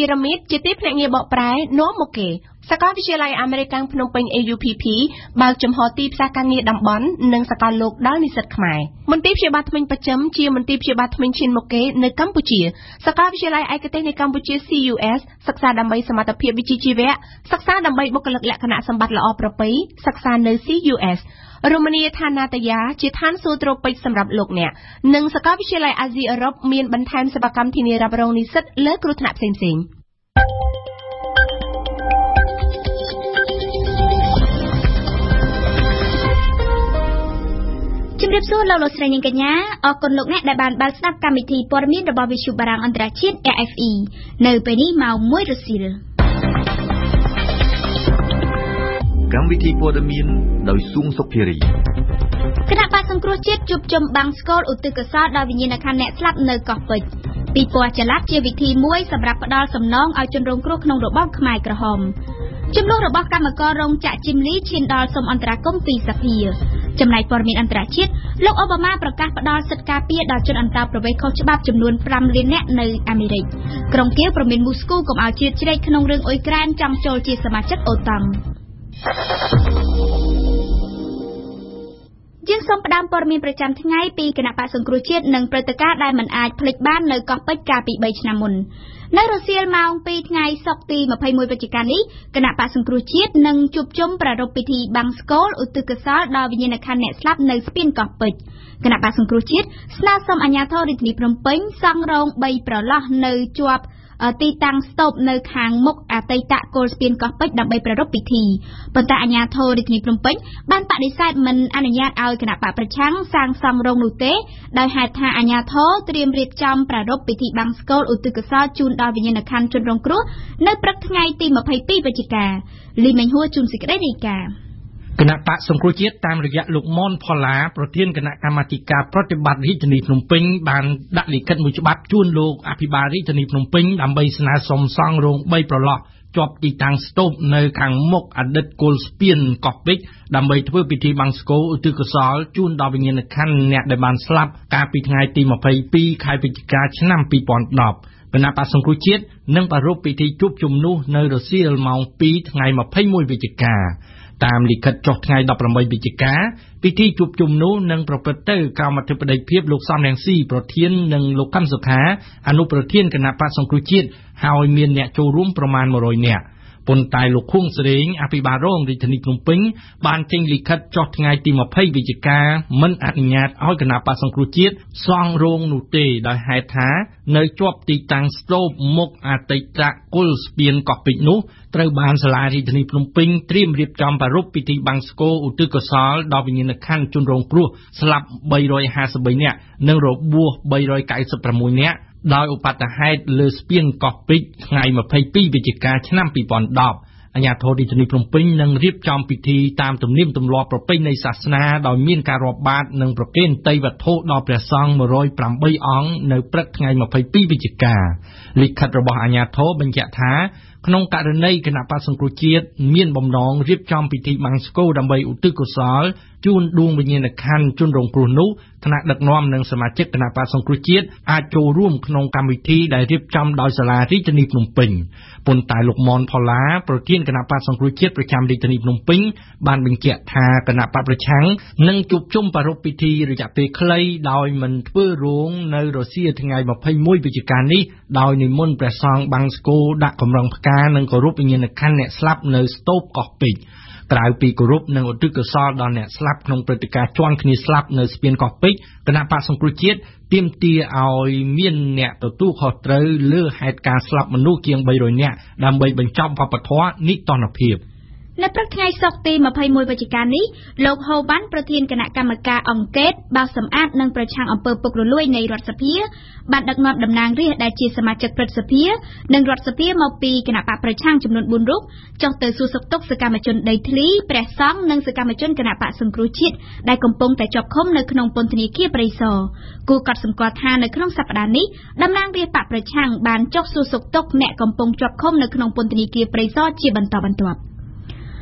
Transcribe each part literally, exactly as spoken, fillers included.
พีระมิดជាទីភ្នាក់ងារបកប្រែនាំមកគេសាកលវិទ្យាល័យអាមេរិកភ្នំពេញ เอ ยู พี พี បើកចំហទីផ្សារការងារតំបន់និងសកលលោកដល់និស្សិតខ្មែរមន្ទីរព្យាបាលថ្មីប្រចាំជាមន្ទីរព្យាបាលថ្មីឈានមកគេនៅកម្ពុជាសាកលវិទ្យាល័យឯកទេសនៅកម្ពុជា ซี ยู เอส សិក្សាដើម្បីសមត្ថភាពវិជ្ជាជីវៈសិក្សាដើម្បីបុគ្គលិកលក្ខណៈសម្បត្តិល្អប្រពៃសិក្សានៅ ซี ยู เอส រមណីយដ្ឋាននាតយាជាឋានសួគ៌ត្រូពិចសម្រាប់លោកអ្នកនិងសាកលវិទ្យាល័យអាស៊ីអឺរ៉ុបមានបន្ថែមសេវាកម្មធានារ៉ាប់រងនិស្សិតលើគ្រោះថ្នាក់ផ្សេងៗជំរាបសួរលោកលោកស្រីនាងកញ្ញាអរគុណលោកអ្នកដែលបានបើកស្ដាប់កម្មវិធីព័ត៌មានរបស់វិទ្យុបារាំងអន្តរជាតិ เอ เอฟ อี នៅពេលនេះម៉ោងមួយរសៀលកម្មវិធីព័ត៌មានដោយស៊ូងសុភារីគណៈបក្សសង្គ្រោះជាតិជួបជុំបាំងស្កលឧទ្ទិសកុសលដល់វិញ្ញាណក្ខន្ធអ្នកស្លាប់នៅកោះពេជ្រពីពណ៌ចល័តជាវិធីមួយសម្រាប់ផ្ដល់សំណងឲ្យជនរងគ្រោះក្នុងរបបខ្មែរក្រហមចំនួនរបស់កម្មកររោងចក្រជីមលីឈានដល់សុំអន្តរាគមន៍ពីសភាចំណែកព័ត៌មានអន្តរជាតិលោកអូបាម៉ាប្រកាសផ្ដល់សិទ្ធិការពារដល់ជនអន្តោប្រវេសន៍ខុសច្បាប់ចំនួនប្រាំលាននាក់នៅអាមេរិកក្រុងគៀវប្រមានមូស្គូកុំឲ្យជ្រៀតជ្រែកក្នុងរឿងអ៊ុយក្រែនចង់ចូលជាសមាជិកអូតាំងយើងសូមផ្ដើមព័ត៌មានប្រចាំថ្ងៃពីគណៈបក្សសង្គ្រោះជាតិនិងព្រឹត្តិការណ៍ដែលមិនអាចភ្លេចបាននៅកោះពេជ្រកាលពីបីឆ្នាំមុននៅរសៀលម៉ោងពីរថ្ងៃសុក្រទីម្ភៃមួយវិច្ឆិកានេះគណៈបក្សសង្គ្រោះជាតិនឹងជួបជុំប្រារព្ធពិធីបាំងស្កលឧទ្ទិសកុសលដល់វិញ្ញាណក្ខន្ធអ្នកស្លាប់នៅស្ពានកោះពេជ្រគណៈបក្សសង្គ្រោះជាតិស្នើសុំអាជ្ញាធររាជធានីភ្នំពេញសង់រោងបីប្រឡោះនៅជាប់ទីតាំងស្តុបនៅខាងមុខអតីតគោលស្ពានកោះពេជ្រដើម្បីប្រារព្ធពិធីប៉ុន្តែអាជ្ញាធររាជធានីភ្នំពេញបានបដិសេធមិនអនុញ្ញាតឲ្យគណៈបកប្រឆាំងសាងសង់រោងនោះទេដោយហេតុថាអាជ្ញាធរត្រៀមរៀបចំប្រារព្ធពិធីបាំងស្កលឧទ្ទិសកុសលជូនដល់វិញ្ញាណក្ខន្ធជនរងគ្រោះនៅព្រឹកថ្ងៃទីម្ភៃពីរវិច្ឆិកាលីមេងហួរជូនសេចក្តីរាយការណ៍គណៈបក្សសង្គ្រោះជាតិតាមរយៈលោកមុនផល្លាប្រធានគណៈកម្មាធិការប្រតិបត្តិរាជធានីភ្នំពេញបានដាក់លិខិតមួយច្បាប់ជូនលោកអភិបាលរាជធានីភ្នំពេញដើម្បីស្នើសុំសង់រោងបីប្រឡោះជាប់ទីតាំងស្តុបនៅខាងមុខអតីតគោលស្ពានកោះពេជ្រដើម្បីធ្វើពិធីបាំងស្កលឧទ្ទិសកុសលជូនដល់វិញ្ញាណក្ខន្ធអ្នកដែលបានស្លាប់កាលពីថ្ងៃទីម្ភៃពីរខែវិច្ឆិកាឆ្នាំពីរពាន់ដប់គណៈបក្សសង្គ្រោះជាតិនឹងប្រារព្ធពិធីជួបជុំនោះនៅរសៀលម៉ោងពីរថ្ងៃម្ភៃមួយវិច្ឆិកាតាមលិខិតចុះថ្ងៃដប់ប្រាំបីវិច្ឆិកាពិធីជួបជុំនោះនឹងប្រព្រឹត្តទៅក្រោមអធិបតីភាពលោកសំរងស៊ីប្រធាននិងលោកកឹមសុខាអនុប្រធានគណៈបក្សសង្គ្រោះជាតិហើយមានអ្នកចូលរួមប្រមាណមួយរយនាក់ប៉ុន្តែលោកខួងសេរីអភិបាលរងរាជធានីភ្នំពេញបានចេញលិខិតចុះថ្ងៃទីម្ភៃវិច្ឆិកាមិនអនុញ្ញាតឲ្យគណៈបក្សសង្គ្រោះជាតិសង់រោងនោះទេដោយហេតុថានៅជាប់ទីតាំងស្តុបមុខអតីតគោលស្ពានកោះពេជ្រនោះត្រូវបានសាលារាជធានីភ្នំពេញត្រៀមរៀបចំប្រារព្ធពិធីបាំងស្កលឧទ្ទិសកុសលដល់វិញ្ញាណក្ខន្ធជនរងគ្រោះស្លាប់បីរយហាសិបបីនាក់និងរបួសបីរយកៅសិបប្រាំមួយនាក់ដោយឧបទ្ទហេតុលើស្ពានកោះពេជ្រថ្ងៃម្ភៃពីរវិច្ឆិកាឆ្នាំពីរពាន់ដប់អាជ្ញាធររាជធានីភ្នំពេញនឹងរៀបចំពិធីតាមទំនៀមទម្លាប់ប្រពៃណីសាសនាដោយមានការរាប់បាតនិងប្រគេនតីយវត្ថុដល់ព្រះសង្ឃមួយរយប្រាំបីអង្គនៅព្រឹកថ្ងៃម្ភៃពីរវិច្ឆិកាលិខិតរបស់អាជ្ញាធរបញ្ជាក់ថាក្នុងករណីគណៈបក្សសង្គ្រោះជាតិមានបំណងរៀបចំពិធីបាំងស្កលដើម្បីឧទ្ទិសកុសលជូនដួងវិញ្ញាណក្ខន្ធជនរងគ្រោះនោះថ្នាក់ដឹកនាំនិងសមាជិកគណៈបក្សសង្គ្រោះជាតិអាចចូលរួមក្នុងកម្មវិធីដែលរៀបចំដោយសាលារាជធានីភ្នំពេញប៉ុន្តែលោកមុនផល្លាប្រធានគណៈបក្សសង្គ្រោះជាតិប្រចាំរាជធានីភ្នំពេញបានបញ្ជាក់ថាគណៈបកប្រឆាំងនឹងជួបជុំប្រារព្ធពិធីរយៈពេលខ្លីដោយមិនធ្វើរោងនៅរសៀលថ្ងៃម្ភៃមួយវិច្ឆិកានេះដោយនិមន្តព្រះសង្ឃបាំងស្កលដាក់កម្រងផ្កានិងគោរពវិញ្ញាណក្ខន្ធអ្នកស្លាប់នៅស្ទូបកោះពេជ្រក្រៅពីគោរពនិងឧទ្ទិសកុសលដល់អ្នកស្លាប់ក្នុងព្រឹត្តិការណ៍ជាន់គ្នាស្លាប់នៅស្ពានកោះពេជ្រគណៈបក្សសង្គ្រោះជាតិទាមទារឲ្យមានអ្នកទទួលខុសត្រូវលើហេតុការណ៍ស្លាប់មនុស្សជាងបីរយនាក់ដើម្បីបញ្ចប់វប្បធម៌និទានភាពនៅព្រឹកថ្ងៃសុក្រទីម្ភៃមួយវិច្ឆិកានេះលោកហូវ៉ាន់ប្រធានគណៈកម្មការអង្គការបោសសម្អាតនិងប្រឆាំងអំពើពុករលួយនៃរដ្ឋសភាបានដឹកនាំតំណាងរាស្ត្រដែលជាសមាជិកព្រឹទ្ធសភានិងរដ្ឋសភាមកពីគណៈបកប្រឆាំងចំនួនបួនរូបចុះទៅសួរសុខទុក្ខសកម្មជនដីធ្លីព្រះសង្ឃនិងសកម្មជនគណៈបកសង្គ្រោះជាតិដែលកំពុងតែជាប់ឃុំនៅក្នុងពន្ធនាគារព្រៃសរគូកត់សម្គាល់ថានៅក្នុងសប្តាហ៍នេះតំណាងរាស្ត្របកប្រឆាំងបានចុះសួរសុខទុក្ខអ្នកកំពុងជាប់ឃុំនៅក្នុងពន្ធនាគារព្រៃសរជាបន្តបន្ទាប់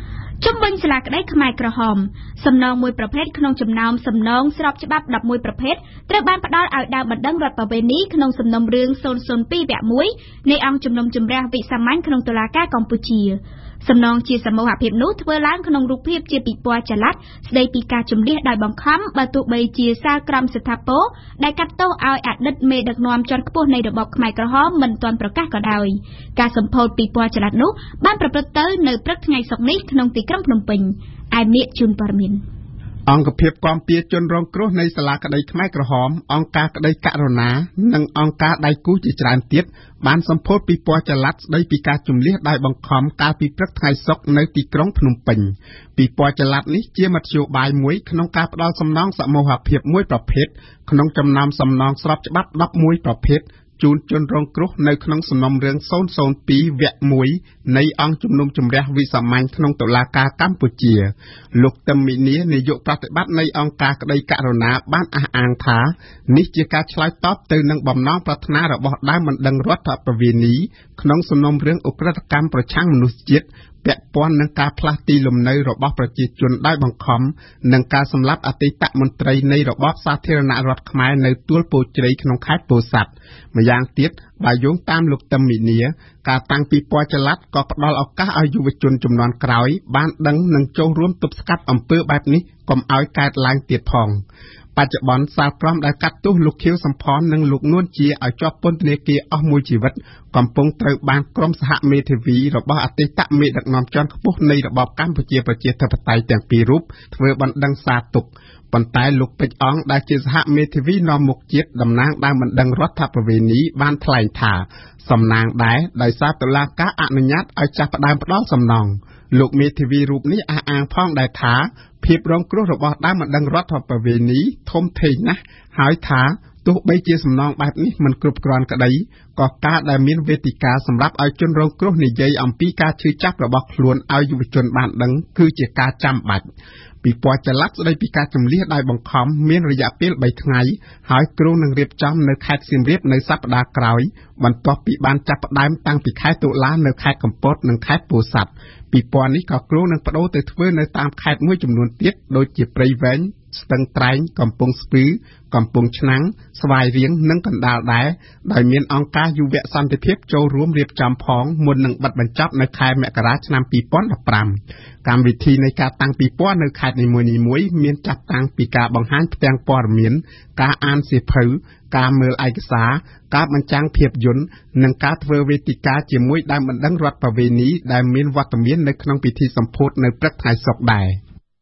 ជំវិញសាលាក្តីខ្មែរក្រហមសំណងមួយប្រភេទក្នុងចំណោមសំណងស្របច្បាប់elevenប្រភេទត្រូវបានផ្ដល់ឲ្យដើមបណ្ដឹងរដ្ឋប្រវេណីក្នុងសំណុំរឿងzero zero twoវគ្គoneនៃអង្គជំនុំជម្រះវិសាមញ្ញក្នុងតុលាការកម្ពុជាសំណងជាសមូហភាពនោះធ្វើឡើងក្នុងរូបភាពជាពិព័រណ៍ចល័តស្ដីពីការជំនះដោយបង្ខំបើទោះបីជាសាលក្រមស្ថាពរដែលកាត់ទោសឲ្យអតីតមេដឹកនាំជាន់ខ្ពស់នៃរបបខ្មែរក្រហមមិនទាន់ប្រកាសក៏ដោយការសម្ពោធពិព័រណ៍ចល័តនោះបានប្រព្រឹត្តទៅនៅព្រឹកថ្ងៃសុក្រនេះក្នុងទីក្រុងភ្នំពេញឯមៀកជូនព័ត៌មានអង្គភាពគាំពារជនរងគ្រោះនៃសាលាក្តីខ្មែរក្រហមអង្គការក្តីករុណានិងអង្គការដៃគូជាច្រើនទៀតបានសម្ពោធពិព័រណ៍ចល័តស្ដីពីការជំនះដោយបង្ខំកាលពីព្រឹកថ្ងៃសុក្រនៅទីក្រុងភ្នំពេញពិព័រណ៍ចល័តនេះជាមធ្យោបាយមួយក្នុងការផ្ដល់សំណងសមូហភាពមួយប្រភេទក្នុងចំណោមសំណងស្របច្បាប់elevenប្រភេទជូនជនរងគ្រោះនៅក្នុងសំណុំរឿងzero zero twoវគ្គoneនៃអង្គជំនុំជម្រះវិសាមញ្ញក្នុងតុលាការកម្ពុជាលោកទឹមមីនីនាយកប្រតិបត្តិនៃអង្គការក្តីករុណាបានអះអាងថានេះជាការឆ្លើយតបទៅនឹងបំណងប្រាថ្នារបស់ដើមបណ្ដឹងរដ្ឋប្រវេណីក្នុងសំណុំរឿងឧក្រិដ្ឋកម្មប្រឆាំងមនុស្សជាតិពាក់ព័ន្ធនឹងការផ្លាស់ទីលំនៅរបស់ប្រជាជនដោយបង្ខំនិងការសម្លាប់អតីតមន្ត្រីនៃរបបសាធារណរដ្ឋខ្មែរនៅទួលពោធិ៍ជ្រៅក្នុងខេត្តពោធិ៍សាត់ម្យ៉ាងទៀតបើយោងតាមលោកទឹមមីនីការតាំងពិព័រណ៍ចល័តក៏ផ្ដល់ឱកាសឲ្យយុវជនជំនាន់ក្រោយបានដឹងនិងចូលរួមទប់ស្កាត់អំពើបែបនេះកុំឲ្យកើតឡើងទៀតផងបច្ចុប្បន្នសាលក្រមដែលកាត់ទោសលោកខៀវសំផននិងលោកនួនជាឲ្យជាប់ពន្ធនាគារអស់មួយជីវិតកំពុងត្រូវបានក្រុមសហមេធាវីរបស់អតីតមេដឹកនាំជាន់ខ្ពស់នៃរបបកម្ពុជាប្រជាធិបតេយ្យទាំងពីររូបធ្វើបណ្ដឹងសារទុកប៉ុន្តែលោកពេជ្រអង្គដែលជាសហមេធាវីនាំមុខជាតិតំណាងដើមបណ្ដឹងរដ្ឋប្រវេណីបានថ្លែងថាសំណាងដែរដោយសារតុលាការអនុញ្ញាតឲ្យចាប់ផ្ដើមផ្ដល់សំណងលោកមេធាវីរូបនេះអះអាងផងដែរថាភាពរងគ្រោះរបស់ដើមបណ្ដឹងរដ្ឋប្រវេណីធំធេងណាស់ហើយថាទោះបីជាសំណងបែបនេះមិនគ្រប់គ្រាន់ក្តីក៏ការដែលមានវេទិកាសម្រាប់ឲ្យជនរងគ្រោះនិយាយអំពីការឈឺចាប់របស់ខ្លួនឲ្យយុវជនបានដឹងគឺជាការចាំបាច់ពិព័រណ៍ចល័តស្ដីពីការជំនះដោយបង្ខំមានរយៈពេលthreeថ្ងៃហើយគ្រោងនឹងរៀបចំនៅខេត្តសៀមរាបនៅសប្តាហ៍ក្រោយបន្ទាប់ពីបានចាប់ផ្ដើមតាំងពីខែតុលានៅខេត្តកំពតនិងខេត្តពោធិ៍សាត់ពិព័រណ៍នេះក៏គ្រោងនឹងបដូរទៅធ្វើនៅតាមខេត្តមួយចំនួនទៀតដូចជាព្រៃវែងស្ទឹងត្រែងកំពង់ស្ពឺកំពង់ឆ្នាំងស្វាយរៀងនិងកណ្ដាលដែរដោយមានអង្គការយុវសន្តិភាពចូលរួមរៀបចំផងមុននឹងបិទបញ្ចប់នៅខែមករាឆ្នាំtwenty fifteenកម្មវិធីនៃការតាំងពិព័រណ៍នៅខេត្តនីមួយៗមានចាប់តាំងពីការបង្ហាញផ្ទាំងព័ត៌មានការអានសៀវភៅការមើលឯកសារការបញ្ចាំងភាពយន្តនិងការធ្វើវេទិកាជាមួយដើមបណ្ដឹងរដ្ឋប្រវេណីដែលមានវត្តមាននៅក្នុងពិធីសម្ពោធនៅព្រឹកថ្ងៃសុក្រដែរ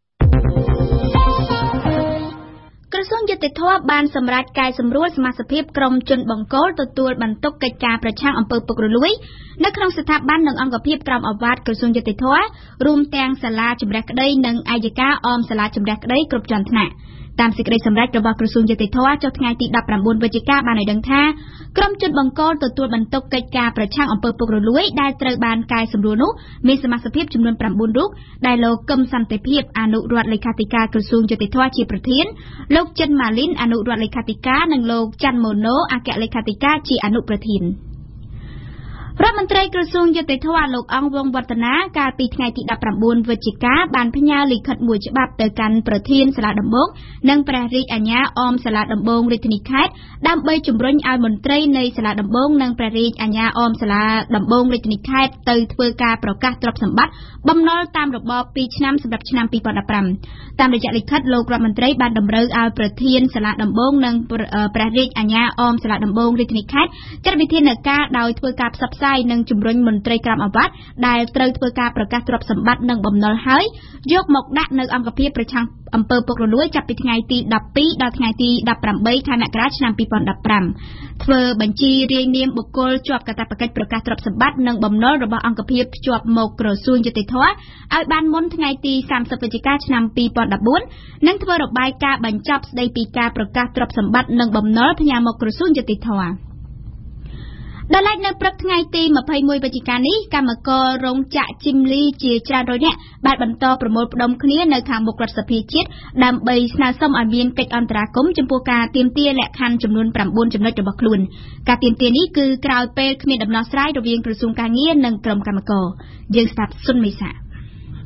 ក្រសួងយុតិធម៌បានសម្រេចកែសម្រួលសមាជិកក្រុមជនបង្គោលទទួលបន្ទុកកិច្ចការប្រឆាំងអំពើពុករលួយនៅក្នុងស្ថាប័ននិងអង្គភាពក្រមអាវ៉ាត់ក្រសួងយុតិធម៌រួមទាំងសាលាជំរះក្តីនិងអัยការអមសាលាជំរះក្តីគ្រប់ជាន់ថ្នាក់តាមសេចក្តីសម្រេចរបស់ក្រសួងយុតិធម៌ចុះថ្ងៃទីnineteenវិច្ឆិកាបានឲ្យដឹងថាក្រុមជនបង្គោលទទួលបន្ទុកកិច្ចការប្រឆាំងអំពើពុករលួយដែលត្រូវបានកែសម្រួលនោះមានសមាជិកចំនួនnineរូបដែលលោកកឹមសន្តិភាពអនុរដ្ឋលេខាធិការក្រសួងយុតិធម៌ជាប្រធានលោកចិនម៉ាលីនអនុរដ្ឋលេខាធិការនិងលោកច័ន្ទម៉ូណូអគ្គលេខាធិការជាអនុប្រធានរដ្ឋមន្ត្រីក្រសួងយុតិធម៌លោកអង្គវងវឌ្ឍនាកាលពីថ្ងៃទីnineteenវិច្ឆិកាបានផ្ញើលិខិតមួយច្បាប់ទៅកាន់ប្រធានសាលាដំបងនិងព្រះរាជអាជ្ញាអមសាលាដំបងរាជធានីខេត្តដើម្បីជំរុញឲ្យមន្ត្រីនៃសាលាដំបងនិងព្រះរាជអាជ្ញាអមសាលាដំបងរាជធានីខេត្តទៅធ្វើការប្រកាសទ្រព្យសម្បត្តិបំណុលតាមរបបtwoឆ្នាំសម្រាប់ឆ្នាំtwenty fifteenតាមរយៈលិខិតលោករដ្ឋមន្ត្រីបានតម្រូវឲ្យប្រធានសាលាដំបងនិងព្រះរាជអាជ្ញាអមសាលាដំបងរាជធានីខេត្តចាត់វិធានការដោយធ្វើការផ្សព្វផ្សាយនិងជំរុញមន្ត្រីក្រមអាវ៉ាត់ដែលត្រូវធ្វើការប្រកាសទ្រព្យសម្បត្តិនិងបំណុលហើយយកមកដាក់នៅអង្គភាពប្រឆាំងអំពើពុករលួយចាប់ពីថ្ងៃទីtwelveដល់ថ្ងៃទីeighteenខែមករាឆ្នាំtwenty fifteenធ្វើបញ្ជីរាយនាមបុគ្គលជាប់កាតព្វកិច្ចប្រកាសទ្រព្យសម្បត្តិនិងបំណុលរបស់អង្គភាពភ្ជាប់មកក្រសួងយុតិធម៌ឲ្យបានមុនថ្ងៃទីthirtyវិច្ឆិកាឆ្នាំtwenty fourteenនិងធ្វើរបាយការណ៍បញ្ចប់ស្ដីពីការប្រកាសទ្រព្យសម្បត្តិនិងបំណុលផ្ញើមកក្រសួងយុតិធម៌ដល់ឡែកនៅព្រឹកថ្ងៃទីtwenty-oneវិច្ឆិកានេះកម្មកររោងចក្រជីមលីជាច្រើនរយនាក់បានបន្តប្រមូលផ្ដុំគ្នានៅខាងមុខរដ្ឋសភាជាតិដើម្បីស្នើសុំឲ្យមានកិច្ចអន្តរាគមន៍ចំពោះការទាមទារលក្ខខណ្ឌចំនួនnineចំណុចរបស់ខ្លួនការទាមទារនេះគឺក្រោយពេលគ្មានដំណោះស្រាយរវាងក្រសួងការងារនិងក្រុមកម្មករយើងស្ដាប់សុនមេសា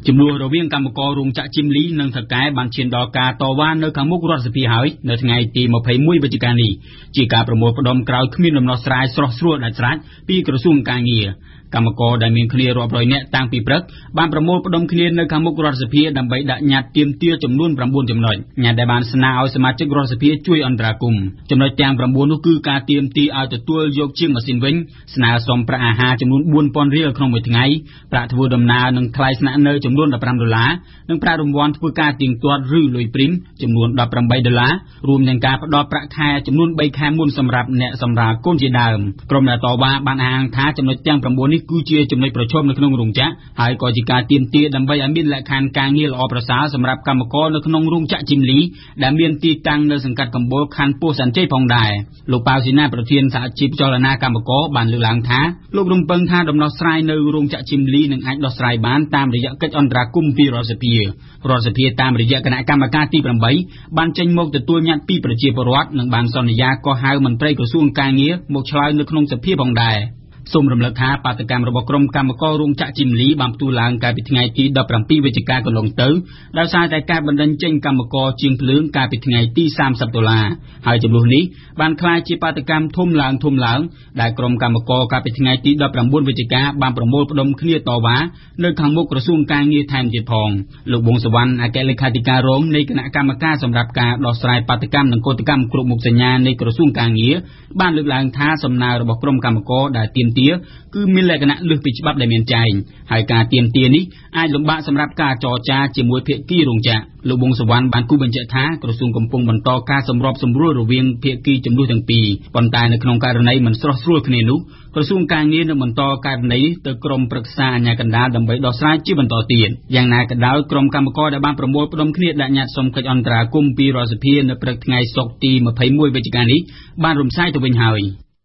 ចំនួនរវាងកម្មកររោងចក្រ Chimli និងថៅកែបានឈានដល់ការតវ៉ានៅខាងមុខរដ្ឋសភាហើយនៅថ្ងៃទីยี่สิบเอ็ดវិច្ឆិកានេះជាការប្រមូលផ្ដុំក្រោយគ្មានដំណោះស្រាយស្រស់ស្រួលដាច់ស្រេចពីក្រសួងការងារកម្មករដែលមានគ្នារាប់រយនាក់តាំងពីព្រឹកបានប្រមូលផ្ដុំគ្នានៅខាងមុខរដ្ឋសភាដើម្បីដាក់ញត្តិទាមទារចំនួនnineចំណុចញត្តិដែលបានស្នើឲ្យសមាជិករដ្ឋសភាជួយអន្តរាគមន៍ចំណុចទាំងnineនោះគឺការទាមទារឲ្យទទួលយកជាងម៉ាស៊ីនវិញស្នើសុំប្រាក់អាហារចំនួនfour thousandរៀលក្នុងមួយថ្ងៃប្រាក់ធ្វើដំណើរនិងថ្លៃស្នាក់នៅចំនួនfifteenដុល្លារនិងប្រាក់រង្វាន់ធ្វើការទៀងទាត់ឬលុយព្រីមចំនួនeighteenដុល្លាររួមទាំងការផ្ដល់ប្រាក់ខែចំនួនthreeខែមុនសម្រាប់អ្នកសម្រាលកូនជាដើមក្រុមអ្នកតវ៉ាបានអះអាងថាចំណុចទាំងnineនេះគឺជាចំណុចប្រឈមនៅក្នុងរោងចក្រហើយក៏ជាការទាមទារដើម្បីឲ្យមានលក្ខខណ្ឌការងារល្អប្រសើរសម្រាប់កម្មករនៅក្នុងរោងចក្រ Chimli ដែលមានទីតាំងនៅសង្កាត់កំពូលខណ្ឌពោធិ៍សែនជ័យផងដែរលោកប៉ៅស៊ីណាប្រធានសហជីពចលនាកម្មករបានលើកឡើងថាលោករំពឹងថាដំណោះស្រាយនៅរោងចក្រ Chimli នឹងអាចដោះស្រាយបានតាមរយៈកិច្ចអន្តរាគមន៍ពីរដ្ឋសភារដ្ឋសភាតាមរយៈគណៈកម្មការទីeightបានចេញមកទទួលញត្តិពីប្រជាពលរដ្ឋនិងបានសន្យាកោះហៅមន្ត្រីក្រសួងការងារមកឆ្លើយនៅក្នុងសភាផងដែរសូមរំលឹកថាបាតកម្មរបស់ក្រុមកម្មកររោងចក្រ Chimli បានផ្ទុះឡើងកាលពីថ្ងៃទីseventeenវិច្ឆិកាកន្លងទៅដោយសារតែការបណ្តេញចេញកម្មករជាងភ្លើងកាលពីថ្ងៃទីthirtyដុល្លារហើយចំនួននេះបានក្លាយជាបាតកម្មធំឡើងធំឡើងដែលក្រុមកម្មករកាលពីថ្ងៃទីnineteenវិច្ឆិកាបានប្រមូលផ្ដុំគ្នាតវ៉ានៅខាងមុខក្រសួងការងារថែមទៀតផងលោកប៊ុងសវណ្ណអគ្គលេខាធិការរងនៃគណៈកម្មការសម្រាប់ការដោះស្រាយបាតកម្មនិងកោតកម្មគ្រប់មុខសញ្ញានៃក្រសួងការងារបានលើកឡើងថាសំណើរបស់ក្រុមកម្មករដែលទាមទារគឺមានលក្ខណៈលើសពីច្បាប់ដែលមានចែងហើយការទាមទារនេះអាចលំបាកសម្រាប់ការចរចាជាមួយភាគីរោងចក្រលោកប៊ុងសវណ្ណបានគូបញ្ជាក់ថាក្រសួងកំពុងបន្តការសម្របសម្រួលរវាងភាគីចំនួនទាំងពីរប៉ុន្តែនៅក្នុងករណីមិនស្រស់ស្រួលគ្នានោះក្រសួងការងារនឹងបន្តករណីទៅក្រុមប្រឹក្សាអាជ្ញាកណ្ដាលដើម្បីដោះស្រាយជាបន្តទៀតយ៉ាងណាក៏ដោយក្រុមកម្មករដែលបានប្រមូលផ្ដុំគ្នាដាក់ញត្តិសុំកិច្ចអន្តរាគមន៍ពីរដ្ឋសភានៅព្រឹកថ្ងៃសុក្រទីtwenty-oneវិច្ឆិកានេះបានរំសាយទៅវិញហើយ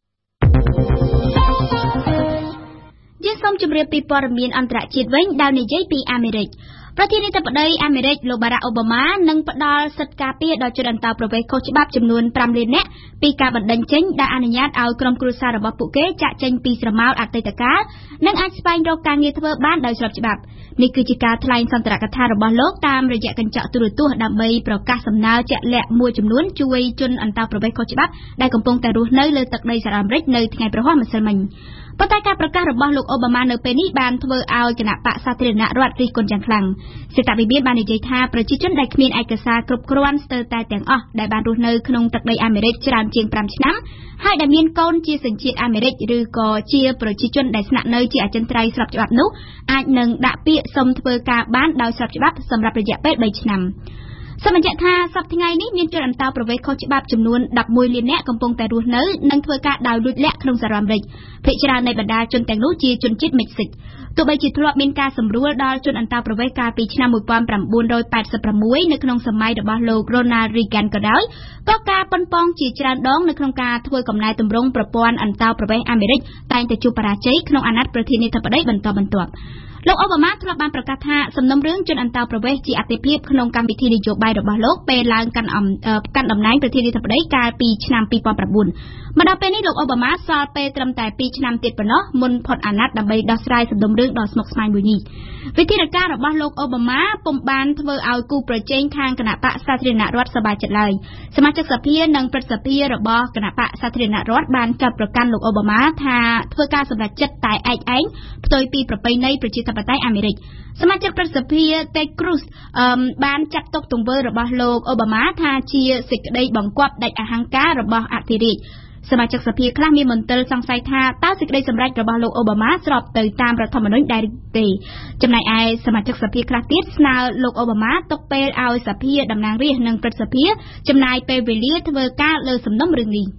សូមជម្រាបពីព័ត៌មានអន្តរជាតិវិញដោយនិយាយពីអាមេរិកប្រធានាធិបតីអាមេរិកលោកបារ៉ាក់អូបាម៉ានឹងផ្ដល់សិទ្ធិការពារដល់ជនអន្តោប្រវេសន៍ខុសច្បាប់ចំនួនfiveលាននាក់ពីការបណ្តេញចេញដែលអនុញ្ញាតឲ្យក្រុមគ្រួសាររបស់ពួកគេចាកចេញពីស្រមោលអតីតកាលនិងអាចស្វែងរកការងារធ្វើបានដោយស្របច្បាប់នេះគឺជាការថ្លែងសន្ទរកថារបស់លោកតាមរយៈកញ្ចក់ទូរទស្សន៍ដើម្បីប្រកាសសំណើជាក់លាក់មួយចំនួនជួយជនអន្តោប្រវេសន៍ខុសច្បាប់ដែលកំពុងតែរស់នៅលើទឹកដីសហរដ្ឋអាមេរិកនៅថ្ងៃប្រហ័សម្សិលមិញប៉ុន្តែការប្រកាសរបស់លោកអូបាម៉ានៅពេលនេះបានធ្វើឲ្យគណៈបកសាធារណរដ្ឋរិះគន់យ៉ាងខ្លាំងសេដ្ឋវិមានបាននិយាយថាប្រជាជនដែលគ្មានឯកសារគ្រប់គ្រាន់ស្ទើរតែទាំងអស់ដែលបានរស់នៅក្នុងទឹកដីអាមេរិកច្រើនជាងfiveឆ្នាំហើយដែលមានកូនជាសញ្ជាតិអាមេរិកឬក៏ជាប្រជាជនដែលស្នាក់នៅជាអចិន្ត្រៃយ៍ស្របច្បាប់នោះអាចនឹងដាក់ពាក្យសុំធ្វើការបានដោយស្របច្បាប់សម្រាប់រយៈពេលthreeឆ្នាំសូមបញ្ជាក់ថាសប្តាហ៍ថ្ងៃនេះមានជនអន្តោប្រវេសន៍ខុសច្បាប់ចំនួនelevenលាននាក់កំពុងតែរស់នៅនិងធ្វើការដោយលួចលាក់ក្នុងសហរដ្ឋអាមេរិកភាគច្រើននៃបណ្ដាជនទាំងនោះជាជនជាតិមិចស៊ិកទោះបីជាធ្លាប់មានការសម្រួលដល់ជនអន្តោប្រវេសន៍កាលពីឆ្នាំnineteen eighty-sixនៅក្នុងសម័យរបស់លោក Ronald Reagan ក៏ដោយក៏ការប៉ុនប៉ងជាច្រើនដងនៅក្នុងការធ្វើកំណែទម្រង់ប្រព័ន្ធអន្តោប្រវេសន៍អាមេរិកតែងតែជួបបរាជ័យក្នុងអាណត្តិប្រធានាធិបតីបន្តបន្ទាប់លោកអូបាម៉ាធ្លាប់បានប្រកាសថាសំណុំរឿងជនអន្តោប្រវេសន៍ជាអាទិភាពក្នុងកម្មវិធីនយោបាយរបស់លោកពេលឡើងកាន់កាន់តំណែងប្រធានាធិបតីកាលពីឆ្នាំtwo thousand nineមកដល់ពេលនេះលោកអូបាម៉ាសល់ពេលត្រឹមតែtwoឆ្នាំទៀតប៉ុណ្ណោះមុនផុតអាណត្តិដើម្បីដោះស្រាយសំណុំរឿងដ៏ស្មុគស្មាញមួយនេះវិធានការរបស់លោកអូបាម៉ាពុំបានធ្វើឲ្យគូប្រជែងខាងគណៈបកសាធារណរដ្ឋសប្បាយចិត្តឡើយសមាជិកសភានិងព្រឹទ្ធសភារបស់គណៈបកសាធារណរដ្ឋបានចាប់ប្រកាន់លោកអូបាម៉ាថាធ្វើការសម្រេចចិត្តតែឯកឯងផ្ទុយពីប្រពៃណីប្រជាធិបតេយ្យអាមេរិកសមាជិកព្រឹទ្ធសភា Ted Cruz បានចាត់ទុកទង្វើរបស់លោកអូបាម៉ាថាជាសេចក្តីបង្គាប់ដាច់អហង្ការរបស់អធិរាជសមាជិកសភាខ្លះមានមន្ទិលសង្ស័យថាតើសេចក្តីសម្រេចរបស់លោកអូបាម៉ាស្របទៅតាមរដ្ឋធម្មនុញ្ញដែរទេចំណែកឯសមាជិកសភាខ្លះទៀតស្នើលោកអូបាម៉ាទុកពេលឲ្យសភាតំណាងរាស្ត្រនិងព្រឹទ្ធសភាចំណាយពេលវេលាធ្វើការលើសំណុំរឿងនេះ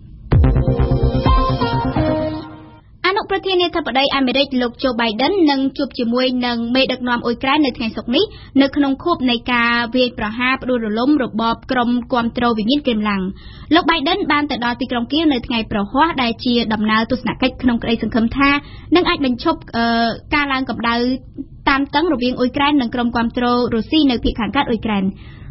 អនុប្រធានាធិបតីអាមេរិកលោកโจ Biden នឹងជួបជាមួយនឹងមេដឹកនាំអ៊ុយក្រែននៅថ្ងៃសុក្រនេះនៅក្នុងខួបនៃការវាយប្រហារផ្ដួលរលំរបបក្រុមគាំទ្រវិមានក្រេមឡាំងលោក Biden បានទៅដល់ទីក្រុងគៀវនៅថ្ងៃប្រហ័សដែលជាដំណើរទស្សនកិច្ចក្នុងក្តីសង្ឃឹមថានឹងអាចបញ្ឈប់ការឡើងកម្ដៅតានតឹងរវាងអ៊ុយក្រែននិងក្រុមគាំទ្ររុស្ស៊ីនៅភាគខាងកើតអ៊ុយក្រែន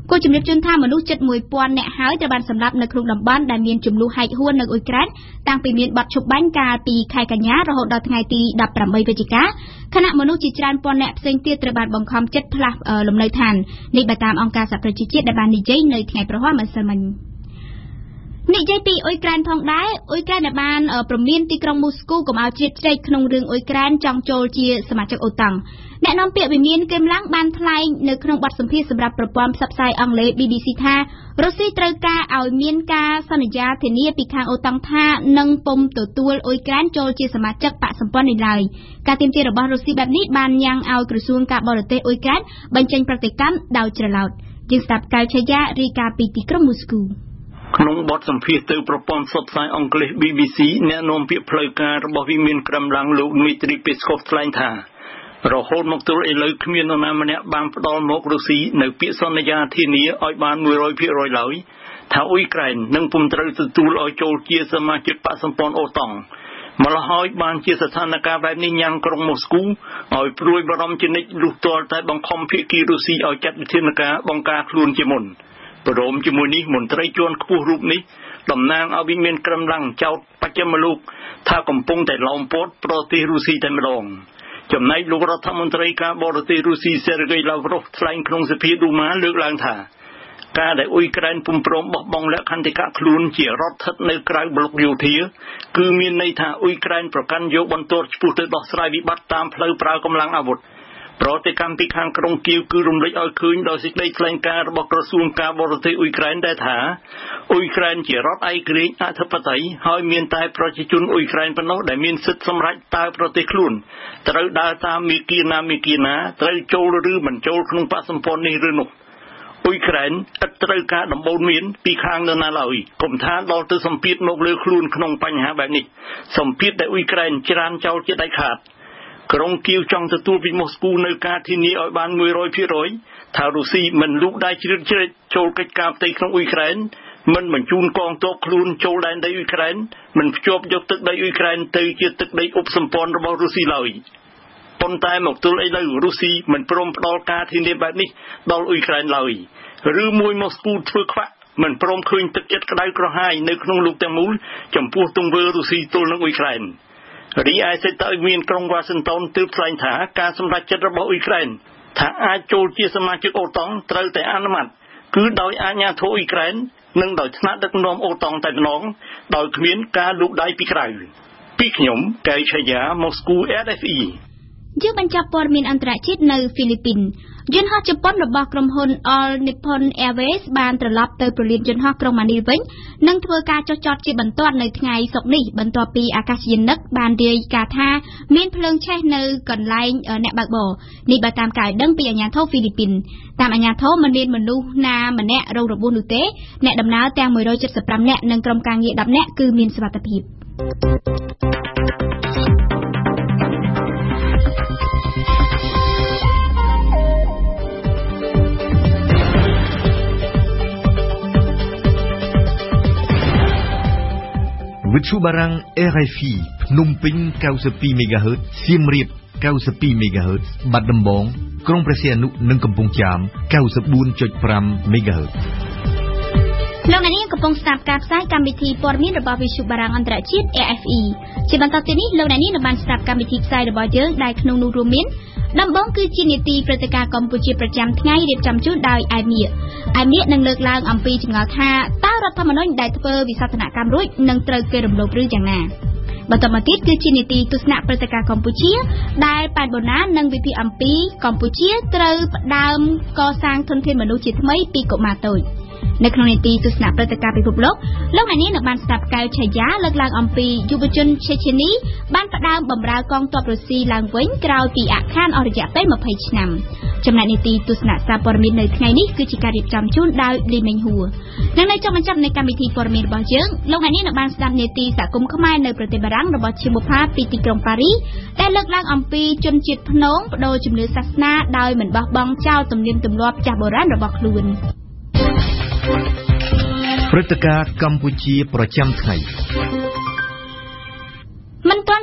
គូជំរាបជូនថាមនុស្សជិតមួយពាន់នាក់ហើយត្រូវបានសម្លាប់នៅក្នុងតំបន់ដែលមានចំនួនហែកហួននៅអ៊ុយក្រែនតាំងពីមានបទឈប់បាញ់កាលពីខែកញ្ញារហូតដល់ថ្ងៃទីដប់ប្រាំបីវិច្ឆិកាខណៈមនុស្សជាច្រើនពាន់នាក់ផ្សេងទៀតត្រូវបានបង្ខំចិត្តផ្លាស់លំនៅឋាននេះបើតាមអង្គការសហប្រជាជាតិដែលបាននិយាយនៅថ្ងៃប្រហ័សម្សិលមិញនិយាយពីអ៊ុយក្រែនផងដែរអ៊ុយក្រែនបានព្រមានទីក្រុងមូស្គូកុំឲ្យជ្រៀតជ្រែកក្នុងរឿងអ៊ុយក្រែនចង់ចូលជាសមាជិកអូតាំងអ្នកនាំពាក្យវិមានគឹមឡាំងបានថ្លែងនៅក្នុងបទសម្ភាសន៍សម្រាប់ប្រព័ន្ធផ្សព្វផ្សាយអង់គ្លេស ប៊ី ប៊ី ស៊ី ថារុស្ស៊ីត្រូវការឲ្យមានការសន្យាធានាពីខាងអូតាំងថានឹងពុំទទួលអ៊ុយក្រែនចូលជាសមាជិកបកសម្ព័ន្ធនេះឡើយការទាមទាររបស់រុស្ស៊ីបែបនេះបានញ៉ាំងឲ្យក្រសួងការបរទេសអ៊ុយក្រែនបញ្ចេញប្រតិកម្មដោយច្រឡោតយើងស្ដាប់កៅឆាយារាយការណ៍ពីទីក្រុងមូស្គូក្នុងបទសម្ភាសន៍ទៅប្រព័ន្ធផ្សព្វផ្សាយអង់គ្លេស ប៊ី ប៊ី ស៊ី អ្នកនាំពាក្យផ្លូវការរបស់វិមានក្រមឡាំងលោកឌ្មីទ្រីពេស្កូវថ្លែងថារហូតមកទល់ឥឡូវគ្មាននរណាម្នាក់បានផ្ដល់មករុស្ស៊ីនៅពាក្យសន្យាធានាឲ្យបាន មួយរយភាគរយ ឡើយថាអ៊ុយក្រែននឹងពុំត្រូវទទួលឲ្យចូលជាសមាជិកបកសម្ព័ន្ធអូតង់ម្ល៉េះហើយបានជាស្ថានភាពបែបនេះញ៉ាំងក្រុងមូស្គូឲ្យព្រួយបារម្ភជានិច្ចលុះទាល់តែបង្ខំភាគីរុស្ស៊ីឲ្យចាត់វិធានការបង្ការខ្លួនជាមុនព្រមជាមួយនេះមន្ត្រីជាន់ខ្ពស់រូបនេះតំណាងឲ្យវិមានក្រមឡាំងចោទបច្ចឹមលោកថាកំពុងតែឡោមព័ទ្ធប្រទេសរុស្ស៊ីតែម្ដងចំណែកលោករដ្ឋមន្ត្រីការបរទេសរុស្ស៊ីសេរហ្គីឡាវ្រ៉ូវថ្លែងក្នុងសភាឌូម៉ាលើកឡើងថាការដែលអ៊ុយក្រែនពុំព្រមបោះបង់លក្ខន្តិកៈខ្លួនជារដ្ឋស្ថិតនៅក្រៅប្លុកយោធាគឺមានន័យថាអ៊ុយក្រែនប្រកាន់យកបន្ទាត់ឆ្ពោះទៅដោះស្រាយវិបត្តិតាមផ្លូវប្រើកម្លាំងអាវុធប្រតិកម្មពីខាងក្រុងគៀវគឺរំលេចឲ្យឃើញដោយសេចក្តីថ្លែងការណ៍របស់ក្រសួងការបរទេសអ៊ុយក្រែនដែលថាអ៊ុយក្រែនជារដ្ឋឯករាជ្យអធិបតេយ្យហើយមានតែប្រជាជនអ៊ុយក្រែនប៉ុណ្ណោះដែលមានសិទ្ធិសម្រេចតើប្រទេសខ្លួនត្រូវដើរតាមមាគ៌ាណាមាគ៌ាណាត្រូវចូលឬមិនចូលក្នុងបកសម្ព័ន្ធនេះឬនោះអ៊ុយក្រែនឥតត្រូវការដំបូន្មានពីខាងនរណាឡើយកុំថាដល់ទៅសម្ពាធមកលើខ្លួនក្នុងបញ្ហាបែបនេះសម្ពាធដែលអ៊ុយក្រែនច្រានចោលជាដាច់ខាតក្រុងគៀវចង់ទទួលពីម៉ូស្គូនៅការធានាឲ្យបាន មួយរយភាគរយ ថារុស្ស៊ីមិនលូកដៃជ្រៀតជ្រែកចូលកិច្ចការផ្ទៃក្នុងអ៊ុយក្រែនមិនបញ្ជូនកងទ័ពខ្លួនចូលដែនដីអ៊ុយក្រែនមិនភ្ជាប់យកទឹកដីអ៊ុយក្រែនទៅជាទឹកដីឧបសម្ព័ន្ធរបស់រុស្ស៊ីឡើយប៉ុន្តែមកទល់ឥឡូវរុស្ស៊ីមិនព្រមផ្ដល់ការធានាបែបនេះដល់អ៊ុយក្រែនឡើយឬមួយម៉ូស្គូធ្វើខ្វាក់មិនព្រមឃើញទឹកចិត្តក្តៅក្រហាយនៅក្នុងលោកទាំងមូលចំពោះទង្វើរុស្ស៊ីទល់នឹងអ៊ុយក្រែនរីឯសេតឲ្យមានក្រុងវ៉ាស៊ីនតោនទើបថ្លែងថាការសម្រេចចិត្តរបស់អ៊ុយក្រែនថាអាចចូលជាសមាជិកអូតង់ត្រូវតែអនុម័តគឺដោយអាជ្ញាធរអ៊ុយក្រែននិងដោយថ្នាក់ដឹកនាំអូតង់តែម្ដងដោយគ្មានការលូកដៃពីក្រៅពីខ្ញុំកែវឆាយាម៉ូស្គូ អេរ អេฟ អ៊ីយើងបញ្ចប់ព័ត៌មានអន្តរជាតិនៅហ្វីលីពីនយន្តហោះជប៉ុនរបស់ក្រុមហ៊ុន All Nippon Airways បានត្រឡប់ទៅប្រលានយន្តហោះក្រុងម៉ានីលវិញនិងធ្វើការចុះចតជាបន្ទាន់នៅថ្ងៃសុក្រនេះបន្ទាប់ពីអាកាសយានិកបានរាយការណ៍ថាមានភ្លើងឆេះនៅកន្លែងអ្នកបើកបរនេះបើតាមការដឹងពីអាជ្ញាធរហ្វីលីពីនតាមអាជ្ញាធរមិនមានមនុស្សណាម្នាក់រងរបួសនោះទេអ្នកដំណើរទាំងមួយរយ칠십៥នាក់និងក្រុមការងារដប់នាក់គឺមានសុវត្ថិភាពវិទ្យុបារាំង អេរ អេฟ អ៊ី ភ្នំពេញ 九十二 មេហ្គាហឺត សៀមរាប 九十二 មេហ្គាហឺត បាត់ដំបង ក្រុងព្រះសីហនុ និងកំពង់ចាម 九十四 จุด ห้า មេហ្គាហឺតលោកអ្នកនាងកំពុងស្ដាប់ការផ្សាយកម្មវិធីព័ត៌មានរបស់វិទ្យុបារាំងអន្តរជាតិ អេរ អេฟ អ៊ី ជាបន្តទៅនេះលោកអ្នកនាងនឹងបានស្ដាប់កម្មវិធីផ្សាយរបស់យើងដែលក្នុងនោះរួមមានដំបូងគឺជានីតិព្រឹត្តិការណ៍កម្ពុជាប្រចាំថ្ងៃរៀបចំជូនដោយអែមៀអែមៀនឹងលើកឡើងអំពីចម្ងល់ថាតើរដ្ឋធម្មនុញ្ញដែលធ្វើវិសោធនកម្មរួចនឹងត្រូវគេរំលោភឬយ៉ាងណាបន្តមកទៀតគឺជានីតិទស្សនៈព្រឹត្តិការណ៍កម្ពុជាដែលប៉ែនបូណានឹងវិភាគអំពីកម្ពុជាត្រូវផ្ដើមកសាងធនធានមនុស្សជាថ្មីពីកុមារតូចនៅក្នុងនីតិទស្សនៈព្រឹត្តិការណ៍ពិភពលោកលោកអ្នកនាងនឹងបានស្ដាប់កៅឆាយាលើកឡើងអំពីយុវជនឆេឆេនីបានផ្ដើមបម្រើកងទ័ពរុស្ស៊ីឡើងវិញក្រោយពីអាក់ខានអស់រយៈពេលยี่สิบឆ្នាំចំណែកនីតិទស្សនៈសារព័ត៌មាននៅថ្ងៃនេះគឺជាការរៀបចំជូនដោយលីមេងហួរនិងនៅចុងបញ្ចប់នៃកម្មវិធីព័ត៌មានរបស់យើងលោកអ្នកនាងនឹងបានស្ដាប់នីតិសហគមន៍ខ្មែរនៅប្រទេសបារាំងរបស់ឈីមុផាពីទីក្រុងប៉ារីដែលលើកឡើងអំពីជនជាតិភ្នងបដូរជំនឿសាសនាដោយមិនបោះបង់ចោលទំនៀមទម្លាប់ចាស់បុរាណរបស់ខ្លួនព្រឹត្តិការណ៍កម្ពុជាប្រចាំថ្ងៃមិនទាន់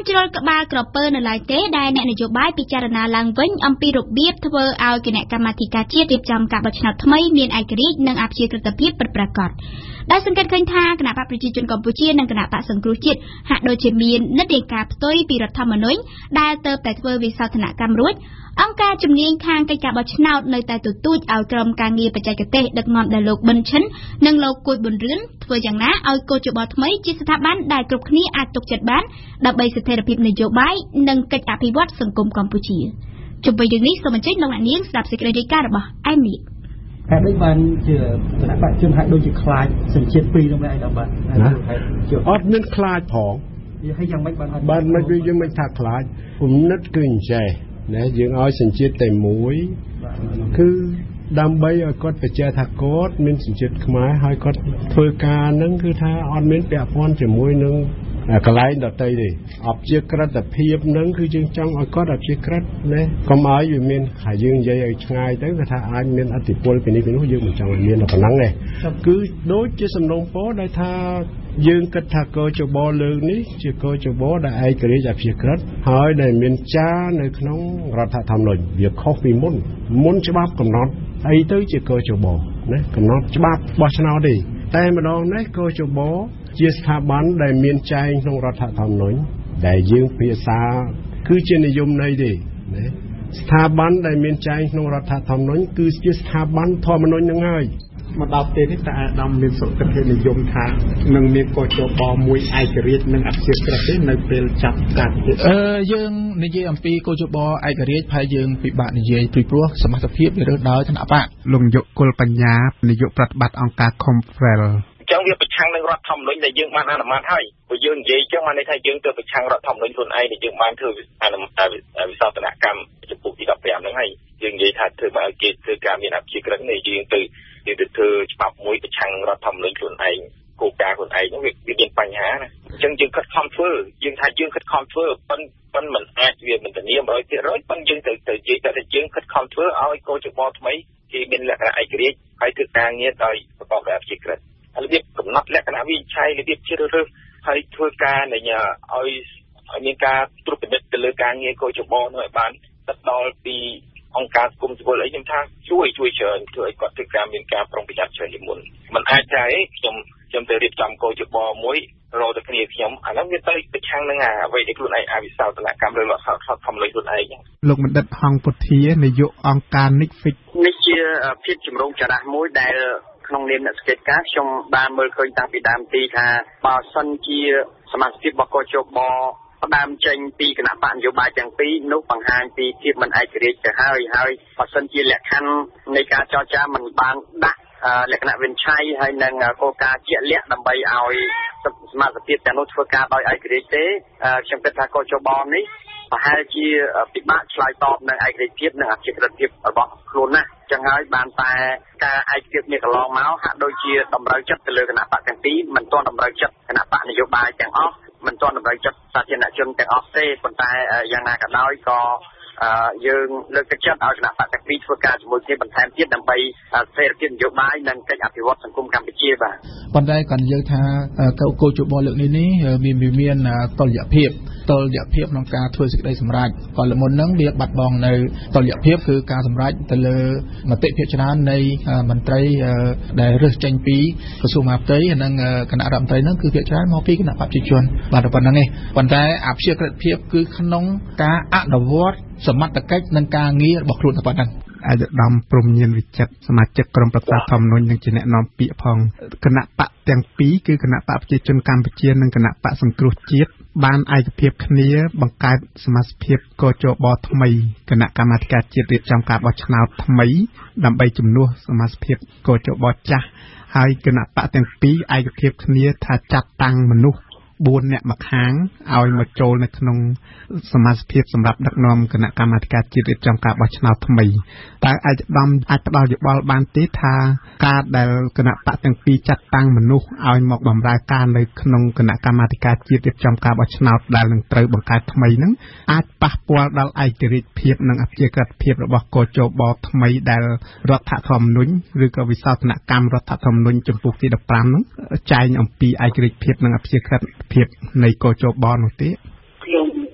ជ្រុលក្បាលក្រពើនៅឡើយទេដែលអ្នកនយោបាយពិចារណាឡើងវិញអំពីរបៀបធ្វើឲ្យគណៈកម្មាធិការជាតិរៀបចំការបោះឆ្នោតថ្មីមានឯករាជ្យនិងអព្យាក្រឹតភាពពិតប្រាកដដែលសង្កេតឃើញថាគណៈបកប្រជាជនកម្ពុជានិងគណៈបកសង្គ្រោះជាតិហាក់ដូចជាមាននិន្នាការផ្ទុយពីរដ្ឋធម្មនុញ្ញដែលទើបតែធ្វើវិសោធនកម្មរួចអង្គការជំនាញខាងកិច្ចការបោះឆ្នោតនៅតែទទូចឲ្យក្រុមការងារបច្ចេកទេសដឹកនាំដោយលោកប៊ិនឈិននិងលោកគួយប៊ុនរឿនធ្វើយ៉ាងណាឲ្យកោជបថ្មីជាស្ថាប័នដែលគ្រប់គ្នាអាចទុកចិត្តបានដើម្បីស្ថិរភាពនយោបាយនិងកិច្ចអភិវឌ្ឍសង្គមកម្ពុជាជុំវិញរឿងនេះសូមអញ្ជើញលោកអ្នកនាងស្ដាប់សេចក្តីរាយការណ៍របស់អែមនេះតែដូចបានជាគណៈបច្ចុប្បន្នហើយដូចជាខ្លាចសញ្ជាតិពីរនោះឯងដល់បាទអត់មានខ្លាចផងហើយយ៉ាងម៉េចបានអត់បានមិនវាយើងមិនថាខ្លាចគំនិតគឺអញ្ចេះណាយើងឲ្យសញ្ជាតិតែមួយគឺដើម្បីឲ្យគាត់បញ្ជាក់ថាគាត់មានសញ្ជាតិខ្មែរហើយគាត់ធ្វើការហ្នឹងគឺថាអត់មានពាក់ព័ន្ធជាមួយនឹងកន្លែងដទៃទេអព្យាក្រឹតភាពហ្នឹងគឺយើងចង់ឲ្យគាត់អព្យាក្រឹតណាកុំឲ្យវាមានហើយយើងនិយាយឲ្យឆ្ងាយទៅគឺថាអាចមានអធិពលពីនេះពីនោះយើងមិនចង់ឲ្យមានតែប៉ុណ្ណឹងទេគឺដូចជាសំណុំពរដែលថាយើងគិតថាកោជបលើកនេះជាកោជបដែលឯករាជ្យអព្យាក្រឹតហើយដែលមានចារនៅក្នុងរដ្ឋធម្មនុញ្ញវាខុសពីមុនមុនច្បាប់កំណត់អីទៅជាកោជបណាកំណត់ច្បាប់បោះឆ្នោតទេតែម្ដងនេះកោជបជាស្ថាប័នដែលមានចែងក្នុងរដ្ឋធម្មនុញ្ញដែលយើងភាសាគឺជានិយមន័យទេណាស្ថាប័នដែលមានចែងក្នុងរដ្ឋធម្មនុញ្ញគឺជាស្ថាប័នធម្មនុញ្ញនឹងហើយមកដល់ពេលនេះតើអាដាមមានសុខភាពនិយមថានឹងមានកោជបមួយឯករាជ្យនិងអព្យាក្រឹតទេនៅពេលចាប់ការពិភាក្សាអឺយើងនិយាយអំពីកោជបឯករាជ្យហើយយើងពិបាកនិយាយពីព្រោះសមត្ថភាពវារើសដោយឋានៈបកលោកនាយកគុលបញ្ញានាយកប្រតិបត្តិអង្គការ Confrel ចឹងវាប្រឆាំងនឹងរដ្ឋធម្មនុញ្ញដែលយើងបានអនុម័តហើយព្រោះយើងនិយាយចឹងបានន័យថាយើងទៅប្រឆាំងរដ្ឋធម្មនុញ្ញខ្លួនឯងដែលយើងបានធ្វើអនុម័តវិសោធនកម្មចំពោះទីដប់ប្រាំហ្នឹងហើយយើងនិយាយថាធ្វើមកឲ្យគេធ្វើការមានអព្យាក្រឹតនេះយើងទៅយើងទៅធ្វើច្បាប់មួយប្រឆាំងរដ្ឋធម្មនុញ្ញខ្លួនឯងគោលការណ៍ខ្លួនឯងហ្នឹងវាមានបញ្ហាណាអញ្ចឹងយើងខិតខំធ្វើយើងថាយើងខិតខំធ្វើប៉ុនប៉ុនមិនអាចវាមិនធានា one hundred percent ប៉ុនយើងទៅទៅនិយាយថាយើងខិតខំធ្វើឲ្យកោជបថ្មីគេមានលក្ខណៈឯករាជ្យហើយធ្វើការងារដោយប្រកបដោយអព្យាក្រឹតរបៀបកំណត់លក្ខណៈវិនិច្ឆ័យរបៀបជ្រើសរើសហើយធ្វើការនៃឲ្យឲ្យមានការត្រួតពិនិត្យទៅលើការងារកោជបនោះឲ្យបានដល់ពីអង្គការសង្គមស៊ីវិលអីខ្ញុំថាជួយជួយច្រើនធ្វើឲ្យគាត់ធ្វើការមានការប្រុងប្រយ័ត្នច្រើនជាងមុនមិនអាចថាអីខ្ញុំខ្ញុំទៅរៀបចំកោជបមួយរកតែគ្នាខ្ញុំអានោះវាទៅប្រឆាំងនឹងអ្វីដែលខ្លួនឯងអវិសោធនកម្មឬរដ្ឋធម្មនុញ្ញខ្លួនឯងលោកបណ្ឌិតហងពុធានាយកអង្គការ Nixfix នេះជាភាពជំរងចរះមួយដែលក្នុងនាមអ្នកសង្កេតការណ៍ខ្ញុំបានមើលឃើញតាំងពីដើមទីថាបើសិនជាសមាជិករបស់កោជបផ្ដើមចេញពីគណៈបកនយោបាយទាំងពីរនោះបង្ហាញពីភាពមិនឯករាជ្យទៅហើយហើយបើសិនជាលក្ខខណ្ឌនៃការចរចាមិនបានដាក់លក្ខណៈវិនិច្ឆ័យហើយនឹងគោលការណ៍ជាក់លាក់ដើម្បីឲ្យសមាជិកទាំងនោះធ្វើការដោយឯករាជ្យទេខ្ញុំគិតថាកោជបនេះប្រហែលជាពិបាកឆ្លើយតបនឹងឯករាជ្យភាពនិងអព្យាក្រឹតភាពរបស់ខ្លួនណាស់ចឹងហើយបានតែការឯកភាពនេះកន្លងមកហាក់ដូចជាតម្រូវចិត្តទៅលើគណៈបកទាំងពីរមិនទាន់តម្រូវចិត្តគណៈបកនយោបាយទាំងអស់មិនទាន់តម្រូវចិត្តសាធារណជនទាំងអស់ទេប៉ុន្តែយ៉ាងណាក៏ដោយក៏យើងលើកទឹកចិត្តឲ្យគណៈបកទាំងពីរធ្វើការជាមួយគ្នាបន្ថែមទៀតដើម្បីស្ថិរភាពនយោបាយនិងកិច្ចអភិវឌ្ឍសង្គមកម្ពុជាបាទប៉ុន្តែក៏និយាយថាកោជបលើកនេះនេះមានមានតុល្យភាពតុល្យភាពក្នុងការធ្វើសេចក្តីសម្រេចក៏លមុនហ្នឹងវាបាត់បង់នៅតុល្យភាពគឺការសម្រេចទៅលើមតិភាគច្រើននៃមន្ត្រីដែលរើសចេញពីក្រសួងមហាផ្ទៃនិងគណៈរដ្ឋមន្ត្រីហ្នឹងគឺភាគច្រើនមកពីគណៈបព្វជិជនបាទប៉ុណ្្នឹងឯងប៉ុន្តែអព្យាក្រឹតភាពគឺក្នុងការអនុវត្តសមត្ថកិច្ចនិងការងាររបស់ខ្លួនតែប៉ុណ្្នឹងអាយដាមព្រំញៀនវិចិត្រសមាជិកក្រុមប្រឹក្សាធម្មនុញ្ញនិងជាអ្នកនាំពាក្យផងគណៈបកទាំងពីរគឺគណៈបកប្រជាជនកម្ពុជានិងគណៈបកសង្គ្រោះជាតិបានឯកភាពគ្នាបង្កើតសមាជិកភាពកោជបថ្មីគណៈកម្មាធិការជាតិរៀបចំការបោះឆ្នោតថ្មីដើម្បីជំនួសសមាជិកភាពកោជបចាស់ហើយគណៈបកទាំងពីរឯកភាពគ្នាថាចាត់តាំងមនុស្សbốnអ្នកមកខាងឲ្យមកចូលនៅក្នុងសមាជិកភាពសម្រាប់ដឹកនាំគណៈកម្មាធិការជាតិរៀបចំការបោះឆ្នោតថ្មីតើអាចដំអាចផ្ដល់យោបល់បានទេថាការដែលគណៈបកទាំងពីរចាត់តាំងមនុស្សឲ្យមកបម្រើការនៅក្នុងគណៈកម្មាធិការជាតិរៀបចំការបោះឆ្នោតដែលនឹងត្រូវបង្កើតថ្មីហ្នឹងអាចប៉ះពាល់ដល់ឯករាជ្យភាពនិងអព្យាក្រឹតភាពរបស់កោជបថ្មីដែលរដ្ឋធម្មនុញ្ញឬក៏វិសោធនកម្មរដ្ឋធម្មនុញ្ញចំពោះទីដប់ប្រាំហ្នឹងចែងអំពីឯករាជ្យភាពនិងអព្យាក្រឹតភាពនៃកោជបនោះទេខ្ញុំ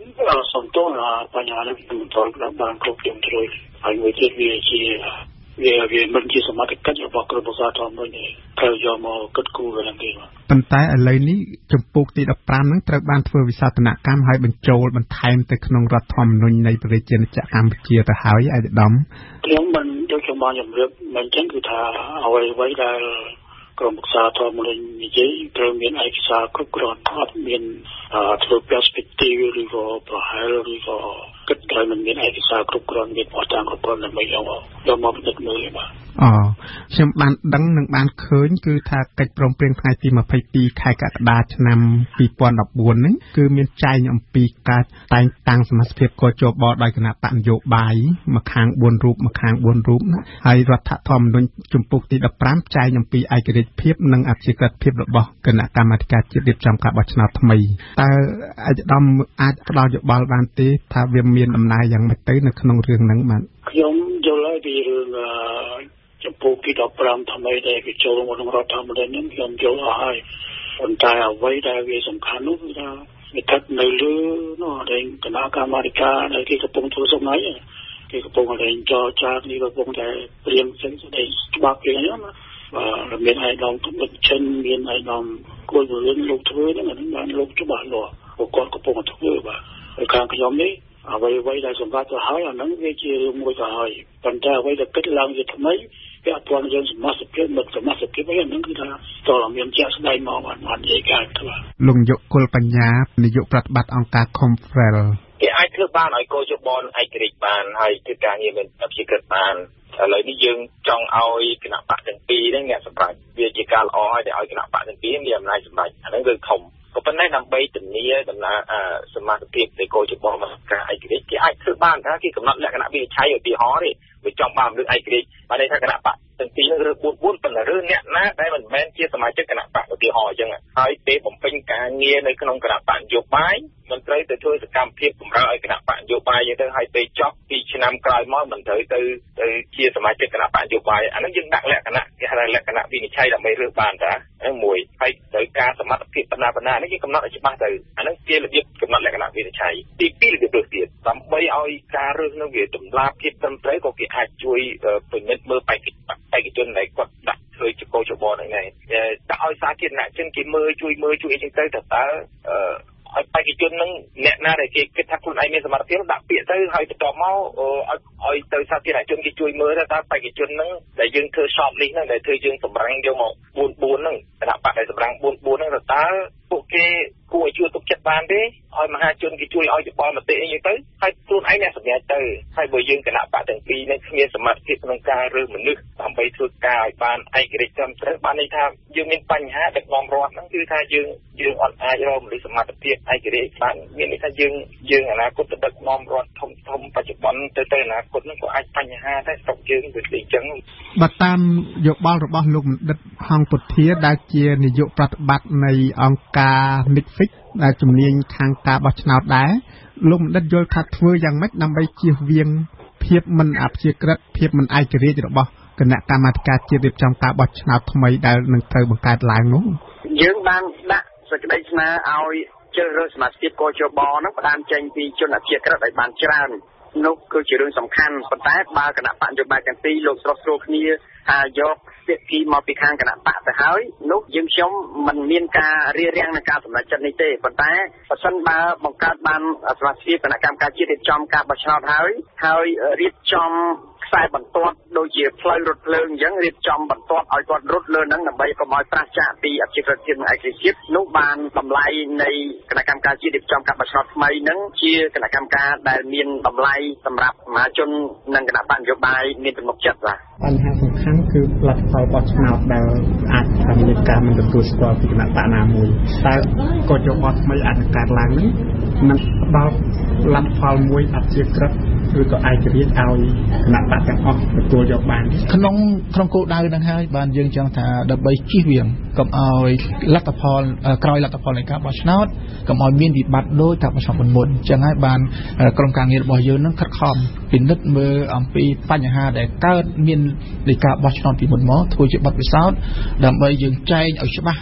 តោណាបញ្ហានេះមិនតរបានគ្រប់គ្រងត្រូវហើយមួយទៀតវាជាវាវាមិនជាសមត្ថកិច្ចរបស់ក្រមប្រសាធម្មនេះត្រូវយកមកគិតគូរกันទេប៉ុន្តែឥឡូវនេះចំពោះទីដប់ប្រាំហ្នឹងត្រូវបានធ្វើវិសោធនកម្មហើយបញ្ចូលបន្ថែមទៅក្នុងរដ្ឋធម្មនុញ្ញនៃប្រជាជាតិកម្ពុជាទៅហើយឯកឧត្តមខ្ញុំមិនដូចខ្ញុំបានជម្រាបមិនចឹងគឺថាអ្វីអ្វីដែលក្រមប្រសាធម្មនេះនិយាយត្រូវមានឯកសារគ្រប់គ្រាន់អត់មានធ្វើ perspective ឬក៏ប្រហែលឬក៏គិតត្រូវមិនមានឯកសារគ្រប់គ្រាន់មានអត់តាមគ្រប់គ្រាន់ដើម្បីយកយកមកពិនិត្យមើលទេបាទអូខ្ញុំបានដឹងនិងបានឃើញគឺថាកិច្ចព្រមព្រៀងថ្ងៃទីម្ភៃពីរខែកក្កដាឆ្នាំពីរពាន់ដប់បួននេះគឺមានចែងអំពីការតែងតាំងសមាជិកភាពកជបដោយគណៈបកនយោបាយមួយខាងបួនរូបមួយខាងបួនរូបណាហើយរដ្ឋធម្មនុញ្ញជំពូកទីដប់ប្រាំចែងអំពីឯករាជ្យភាពនិងអព្យាក្រឹតភាពរបស់គណៈកម្មាធិការជាតិរៀបចំការបោះឆ្នោតថ្មីតើឯកឧត្តមអាចផ្ដល់យោបល់បានទេថាវាមានដំណើរយ៉ាងម៉េចទៅនៅក្នុងរឿងហ្នឹងបាទខ្ញុំយល់ហើយពីរឿងចំពោះទីដប់ប្រាំថ្មីដែលគេចូលមកក្នុងរដ្ឋធម្មនុញ្ញនេះខ្ញុំយល់អស់ហើយប៉ុន្តែអ្វីដែលវាសំខាន់នោះគឺថាវាកាត់នៅលើនោះដែលគណៈកម្មាធិការដែលគេកំពុងធ្វើសមាជិកគេកំពុងតែចរចានេះកំពុងតែព្រៀងផ្សេងស្ដីច្បាប់គេហ្នឹងណាបាទមានឯកឧត្តមទុបិតចិនមានឯកឧត្តមគួយរឿងលោកធ្វើហ្នឹងបានលោកច្បាស់លាស់ពួកគាត់កំពុងតែធ្វើបាទហើយខាងខ្ញុំនេះអ្វីអ្វីដែលសម្រាប់ទៅហើយអាហ្នឹងវាជារឿងមួយទៅហើយប៉ុន្តែអ្វីដែលគិតឡើងជាថ្មីពាក់ព័ន្ធនឹងសមាជិកភាពមិនសមាជិកភាពហ្នឹងគឺថាតើមានជាក់ស្ដែងមកបានបាននិយាយការទៅលោកនាយកគុលបញ្ញានាយកប្រតិបត្តិអង្គការ Confrel គេអាចធ្វើបានឲ្យកោជបនឯករាជ្យបានហើយធ្វើការងារមានអព្យាក្រឹតបានឥឡូវនេះយើងចង់ឲ្យគណៈបកទាំងពីរហ្នឹងអ្នកសម្រាប់វាជាការល្អហើយដែលឲ្យគណៈបកទាំងពីរមានអំណាចសម្រាប់អាហ្នឹងគឺធំក៏ប៉ុន្តែដើម្បីធានាដំណើរសមាជិកភាពនៃកោជបមកការឯករាជ្យគេអាចធ្វើបានថាគេកំណត់លក្ខណៈវិនិច្ឆ័យឧទាហរណ៍ទេវាចង់បានលើឯករាជ្យបានន័យថាគណៈបកទាំងពីរនឹងរើសបួនបួនប៉ុន្តែរើសអ្នកណាដែលមិនមែនជាសមាជិកគណៈបកឧទាហរណ៍អញ្ចឹងហើយពេលបំពេញការងារនៅក្នុងគណៈបកនយោបាយមិនត្រូវទៅធ្វើសកម្មភាពបម្រើឲ្យគណៈបកនយោបាយអញ្ចឹងទៅហើយពេលចប់ពីឆ្នាំក្រោយមកមិនត្រូវទៅទៅជាសមាជិកគណៈបកនយោបាយអានឹងយើងដាក់លក្ខណៈគេហៅលក្ខណៈវិនិច្ឆ័យដើម្បីរើសបានតាហ្នឹងមួយហើយត្រូវការសមត្ថភាពបណ្ណាបណ្ណានេះគេកំណត់ឲ្យច្បាស់ទៅអានឹងជារបៀបកំណត់លក្ខណៈវិនិច្ឆ័យទីពីររបៀបរើសទៀតដើម្បីឲ្យការរើសនោះវាតម្លាភាពត្រឹមត្រូវក៏គេអាចជួយពិនិត្យមើលបេក្ខបេក្ខជនដែលគាត់ដាក់ធ្វើជាកោជបហ្នឹងឯងដាក់ឲ្យសាធារណជនគេមើលជួយមើលជួយអីចឹងទៅតើតើអឺឲ្យបេក្ខជនហ្នឹងអ្នកណាដែលគេគិតថាខ្លួនឯងមានសមត្ថភាពដាក់ពាក្យទៅហើយបន្ទាប់មកឲ្យឲ្យទៅសាធារណជនគេជួយមើលថាបេក្ខជនហ្នឹងដែលយើងធ្វើ short list ហ្នឹងដែលធ្វើយើងសម្រាំងយកមកបួនបួនហ្នឹងគណៈបកដែលសម្រាំងបួនបួនហ្នឹងតើពួកគេគួរឲ្យជួយទុកចិត្តបានទេឲ្យមហាជនគេជួយឲ្យយោបល់មតិអីទៅហើយខ្លួនឯងអ្នកសម្រេចទៅហើយបើយើងគណៈបកទាំងពីរនេះគ្មានសមត្ថភាពក្នុងការរើសមនុស្សដើម្បីធ្វើការឲ្យបានឯករាជ្យត្រឹមត្រូវបានន័យថាយើងមានបញ្ហាដឹកនាំរដ្ឋហ្នឹងគឺថាយើងយើងអត់អាចរកមនុស្សសមត្ថភាពឯករាជ្យបានមានន័យថាយើងយើងអនាគតដឹកនាំរដ្ឋធំធំបច្ចុប្បន្នទៅទៅអនាគតហ្នឹងក៏អាចបញ្ហាដែរស្រុកយើងវាអញ្ចឹងបើតាមយោបល់របស់លោកបណ្ឌិតហងពុធាដែលជានាយកប្រតិបត្តិនៃអង្គការ Nixfix ដែលជំនាញខាងការបោះឆ្នោតដែរលោកបណ្ឌិតយល់ថាធ្វើយ៉ាងម៉េចដើម្បីជៀសវាងភាពមិនអព្យាក្រឹតភាពមិនឯករាជ្យរបស់គណៈកម្មាធិការជាតិរៀបចំការបោះឆ្នោតថ្មីដែលនឹងត្រូវបង្កើតឡើងនោះយើងបានដាក់សេចក្តីស្នើឲ្យជ្រើសរើសសមាជិកកោជបហ្នឹងផ្ដើមចេញពីជនអព្យាក្រឹតឲ្យបានច្រើននោះគឺជារឿងសំខាន់ប៉ុន្តែបើគណៈបកនយោបាយទាំងពីរលោកស្រុះស្រួលគ្នាថាយកភាគីមកពីខាងគណៈបកទៅហើយនោះយើងខ្ញុំមិនមានការរារាំងនឹងការសម្រេចចិត្តនេះទេប៉ុន្តែបើសិនបើបង្កើតបានសមាជិកគណៈកម្មការជាតិរៀបចំការបោះឆ្នោតហើយហើយរៀបចំខ្សែបន្ទាត់ដូចជាផ្លូវរថភ្លើងអញ្ចឹងរៀបចំបន្ទាត់ឲ្យគាត់រត់លើហ្នឹងដើម្បីកុំឲ្យប្រឆាំងពីអព្យាក្រឹតភាពនិងឯករាជ្យភាពនោះបានតម្លៃនៃគណៈកម្មការជាតិរៀបចំការបោះឆ្នោតថ្មីហ្នឹងជាគណៈកម្មការដែលមានតម្លៃសម្រាប់មហាជននិងគណៈបកនយោបាយមានទំនុកចិត្តបាទបញ្ហាសំខាន់គឺលទ្ធផលបោះឆ្នោតដែលអាចថាមានការមិនទទួលស្គាល់ពីគណៈបកណាមួយតើកោជបថ្មីអាចនឹងកើតឡើងនេះនឹងផ្ដល់លទ្ធផលមួយអព្យាក្រឹតឬក៏ឯករាជ្យឲ្យគណៈបកទាំងអស់ទទួលយកបានក្នុងក្នុងគោលដៅហ្នឹងហើយបានយើងចង់ថាដើម្បីជៀសវាងកុំឲ្យលទ្ធផលក្រោយលទ្ធផលនៃការបោះឆ្នោតកុំឲ្យមានវិបត្តិដូចការបោះឆ្នោតមុនៗអញ្ចឹងហើយបានក្រុមការងាររបស់យើងនឹងខិតខំពិនិត្យមើលអំពីបញ្ហាដែលកើតមាននៃការបោះឆ្នោតពីមុនមកធ្វើជាបទពិសោធន៍ដើម្បីយើងចែងឲ្យច្បាស់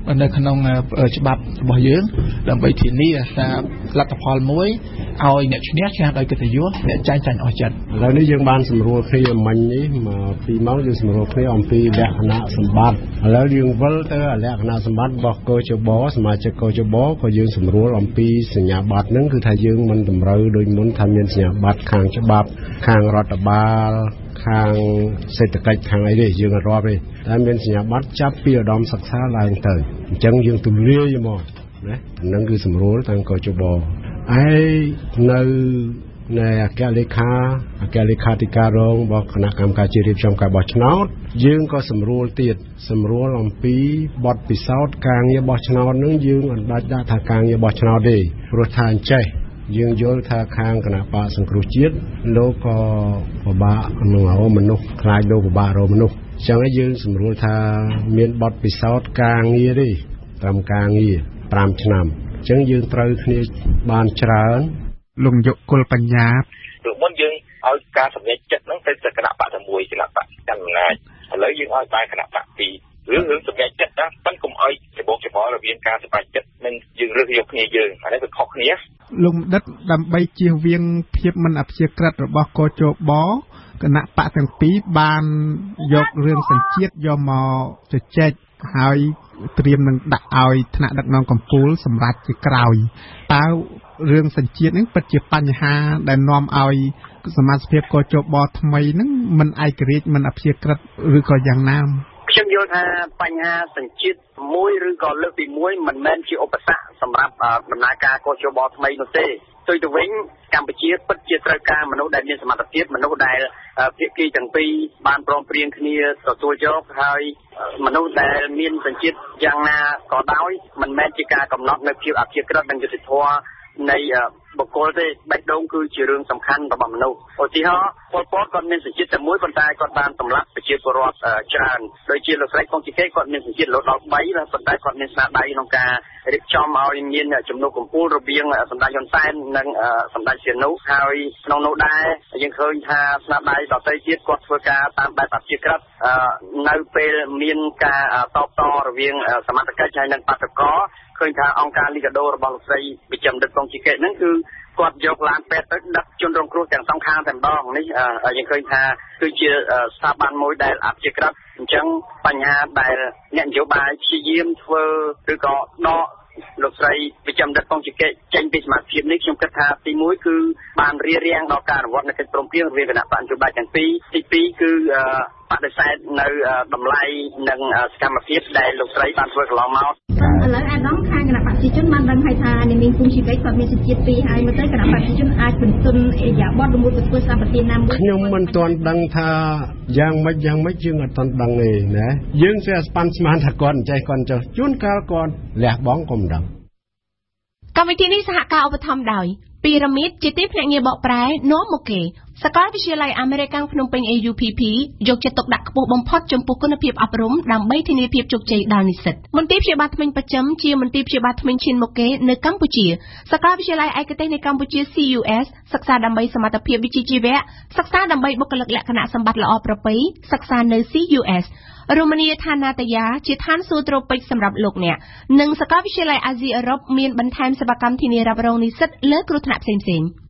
នៅក្នុងច្បាប់របស់យើងដើម្បីធានាថាលទ្ធផលមួយឲ្យអ្នកឈ្នះឈ្នះដោយកិត្តិយសអ្នកចាញ់ចាញ់អស់ចិត្តឥឡូវនេះយើងបានសម្រួលគ្នាមិញនេះមកពីម៉ោងយើងសម្រួលគ្នាអំពីលក្ខណៈសម្បត្តិឥឡូវយើងវិលទៅលក្ខណៈសម្បត្តិរបស់កោជបសមាជិកកោជបក៏យើងសម្រួលអំពីសញ្ញាបត្រហ្នឹងគឺថាយើងមិនតម្រូវដូចមុនថាមានសញ្ញាបត្រខាងច្បាប់ខាងរដ្ឋបាលខាងសេដ្ឋកិច្ចខាងអីទេយើងអត់រាប់ទេតែមានសញ្ញាបត្រចាប់ពីឧត្តមសិក្សាឡើងទៅអញ្ចឹងយើងទូលាយមកណាហ្នឹងគឺសម្រួលតាំងកោជបហើយនៅในអគ្គលេខាអគ្គលេខាធិការរងរបស់គណៈកម្មការជាតិរៀបចំការបោះឆ្នោតយើងក៏សម្រួលទៀតសម្រួលអំពីបទពិសោធន៍ការងារបោះឆ្នោតនឹងយើងអត់ដាច់ដាក់ថាការងារបោះឆ្នោតទេព្រោះថាអញ្ចេះយើងយល់ថាខាងគណៈបកសង្គ្រោះជាតិលោកក៏ពិបាកនឹងរកមនុស្សខ្លាចលោកពិបាករកមនុស្សអញ្ចឹងយើងសម្រួលថាមានបទពិសោធន៍ការងារទេតាមការងារ5ឆ្នាំអញ្ចឹងយើងត្រូវគ្នាបានច្រើនលោកយកគុលបញ្ញាព្រោះមុនយើងឲ្យការសម្រេចចិត្តហ្នឹងទៅគណៈបកតែមួយគណៈបកកាន់អំណាចឥឡូវយើងឲ្យបែរគណៈបកពីររឿងរឿងសម្រេចចិត្តណាប៉ុន្តែកុំឲ្យច្បងច្បងរវាងការសម្រេចចិត្តនិងយើងរើសយកគ្នាយើងអានេះវាខុសគ្នាលោកដិតដើម្បីជៀសវាងភាពមិនអព្យាក្រឹតរបស់កោជបគណៈបកទាំងពីរបានយករឿងសញ្ជាតិយកមកជជែកហើយត្រៀមនឹងដាក់ឲ្យថ្នាក់ដឹកនាំកម្ពុជាសម្រាប់ជាក្រោយតើរឿងសញ្ជាតិនេះពិតជាបញ្ហាដែលនាំឲ្យសមាជិកកោជបថ្មីហ្នឹងមិនឯករាជ្យមិនអព្យាក្រឹតឬក៏យ៉ាងណាខ្ញុំយល់ថាបញ្ហាសញ្ជាតិមួយឬក៏លើកទីមួយមិនមែនជាឧបសគ្គសម្រាប់ដំណើរការកោជបថ្មីនោះទេផ្ទុយទៅវិញកម្ពុជាពិតជាត្រូវការមនុស្សដែលមានសមត្ថភាពមនុស្សដែលភាគីទាំងពីរបានព្រមព្រៀងគ្នាទទួលយកហើយមនុស្សដែលមានសញ្ជាតិយ៉ាងណាក៏ដោយមិនមែនជាការកំណត់នៅភាពអព្យាក្រឹតនិងយុត្តិធម៌នៃបុគ្គលទេបេះដូងគឺជារឿងសំខាន់របស់មនុស្សឧទាហរណ៍ពលពតគាត់មានសញ្ជាតិតែមួយប៉ុន្តែគាត់បានសម្លាប់ប្រជាពលរដ្ឋច្រើនដូចជាលោកស្រីកុងជីកេគាត់មានសញ្ជាតិលោដល់បីប៉ុន្តែគាត់មានស្នាដៃក្នុងការរៀបចំឲ្យមានជំនួបកម្ពុជារវាងសម្ដេចហ៊ុនសែននិងសម្ដេចសៀនុហើយក្នុងនោះដែរយើងឃើញថាស្នាដៃដទៃទៀតគាត់ធ្វើការតាមបែបអព្យាក្រឹតនៅពេលមានការតបតរវាងសមត្ថកិច្ចហើយនិងបាតុករឃើញថាអង្គការលីកាដូរបស់លោកស្រីវិជ្ជមដិតកុងជីកេហ្នឹងគឺគាត់យកឡានពេទ្យទៅដឹកជនរងគ្រោះទាំងសងខាងតែម្ដងនេះយើងឃើញថាគឺជាស្ថាប័នមួយដែលអព្យាក្រឹតអញ្ចឹងបញ្ហាដែលអ្នកនយោបាយព្យាយាមធ្វើឬក៏ដកលោកស្រីវិជ្ជមដិតកុងជីកេចេញពីសមាជិកនេះខ្ញុំគិតថាទីមួយគឺបានរៀបរៀងដល់ការអនុវត្តនៃកិច្ចព្រមព្រៀងរវាងគណៈបកនយោបាយទាំងពីរទីពីរគឺបដិសេធនៅតម្លៃនិងសកម្មភាពដែលលោកស្រីបានធ្វើកន្លងមកឥឡូវអាដាមខាងគណៈបព្វជិជនបានដឹងហើយថានាងគង់ជីវិតគាត់មានសញ្ជាតិពីរហើយមកទៅគណៈបព្វជិជនអាចបន្ទន់អេយ៉ាបតមួយទៅធ្វើសម្បទានណាមួយខ្ញុំមិនទាន់ដឹងថាយ៉ាងម៉េចយ៉ាងម៉េចយើងអត់ទាន់ដឹងទេណាយើងស្អាស្ប៉ាន់ស្មានថាគាត់អញ្ចេះគាត់ចុះជួនកាលគាត់លះបង់ក៏មិនដឹងកម្មវិធីនេះសហការឧបត្ថម្ភដោយពីរ៉ាមីតជាទីភ្នាក់ងារបកប្រែនាំមកគេសាកលវិទ្យាល័យអាមេរិកភ្នំពេញ A U P P យកចិត្តទុកដាក់ខ្ពស់បំផុតចំពោះគុណភាពអប់រំដើម្បីធានាភាពជោគជ័យដល់និស្សិតមន្ទីរព្យាបាលធ្មេញបច្ចឹមជាមន្ទីរព្យាបាលធ្មេញឈានមុខគេនៅកម្ពុជាសាកលវិទ្យាល័យឯកទេសនៃកម្ពុជា C U S សិក្សាដើម្បីសមត្ថភាពវិជ្ជាជីវៈសិក្សាដើម្បីបុគ្គលិកលក្ខណៈសម្បត្តិល្អប្រពៃសិក្សានៅ C U S រមណីយដ្ឋានណាតយាជាឋានសួគ៌ត្រូពិចសម្រាប់លោកអ្នកនិងសាកលវិទ្យាល័យអាស៊ីអឺរ៉ុបមានបន្ថែមសេវាកម្មធានារ៉ាប់រងនិស្សិតលើគ្រោះថ្នាក់ផ្សេងៗ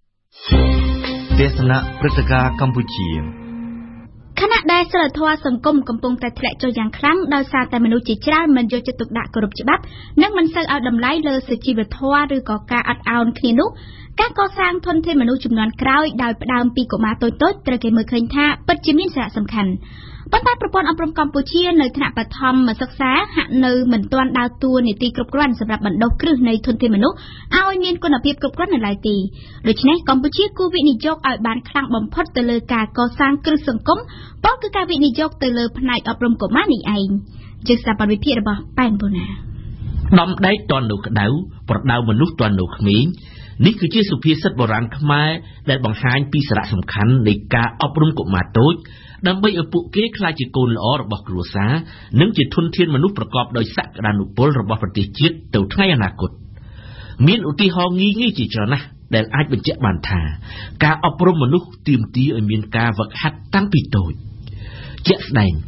ទេសនាព្រឹត្តិការណ៍កម្ពុជាខណៈដែលសិលធម៌សង្គមកំពុងតែធ្លាក់ចុះយ៉ាងខ្លាំងដោយសារតែមនុស្សជាច្រើនមិនយកចិត្តទុកដាក់គោរពច្បាប់និងមិនសូវឲ្យតម្លៃលើសុជីវធម៌ឬក៏ការអត់ឱនគ្នានោះការកសាងធនធានមនុស្សជំនាន់ក្រោយដោយផ្ដើមពីកុមារតូចៗត្រូវគេមើលឃើញថាពិតជាមានសារៈសំខាន់ប៉ុន្តែប្រព័ន្ធអប់រំកម្ពុជានៅថ្នាក់បឋមសិក្សាហាក់នៅមិនទាន់ដើរតួនាទីគ្រប់គ្រាន់សម្រាប់បណ្ដុះគ្រឹះនៃធនធានមនុស្សឲ្យមានគុណភាពគ្រប់គ្រាន់នៅឡើយទេដូច្នេះកម្ពុជាគួរវិនិយោគឲ្យបានខ្លាំងបំផុតទៅលើការកសាងគ្រឹះសង្គមប៉ុន្តែគឺការវិនិយោគទៅលើផ្នែកអប់រំកុមារនេះឯងជាស្ថាប័នវិភាគរបស់ប៉ែនបូណាដំដែកតននៅក្តៅប្រដៅមនុស្សតននៅក្មេងនេះគឺជាសុភាសិតបុរាណខ្មែរដែលបង្ហាញពីសារៈសំខាន់នៃការអប់រំកុមារតូចដើម្បីឲ្យពួកគេក្លាយជាកូនល្អរបស់គ្រួសារនិងជាធនធានមនុស្សប្រកបដោយសក្តានុពលរបស់ប្រទេសជាតិទៅថ្ងៃអនាគតមានឧទាហរណ៍ងាយៗជាច្រើនណាស់ដែលអាចបញ្ជាក់បានថាការអប់រំមនុស្សទាមទារឲ្យមានការហ្វឹកហាត់តាំងពីតូចជាក់ស្ដែង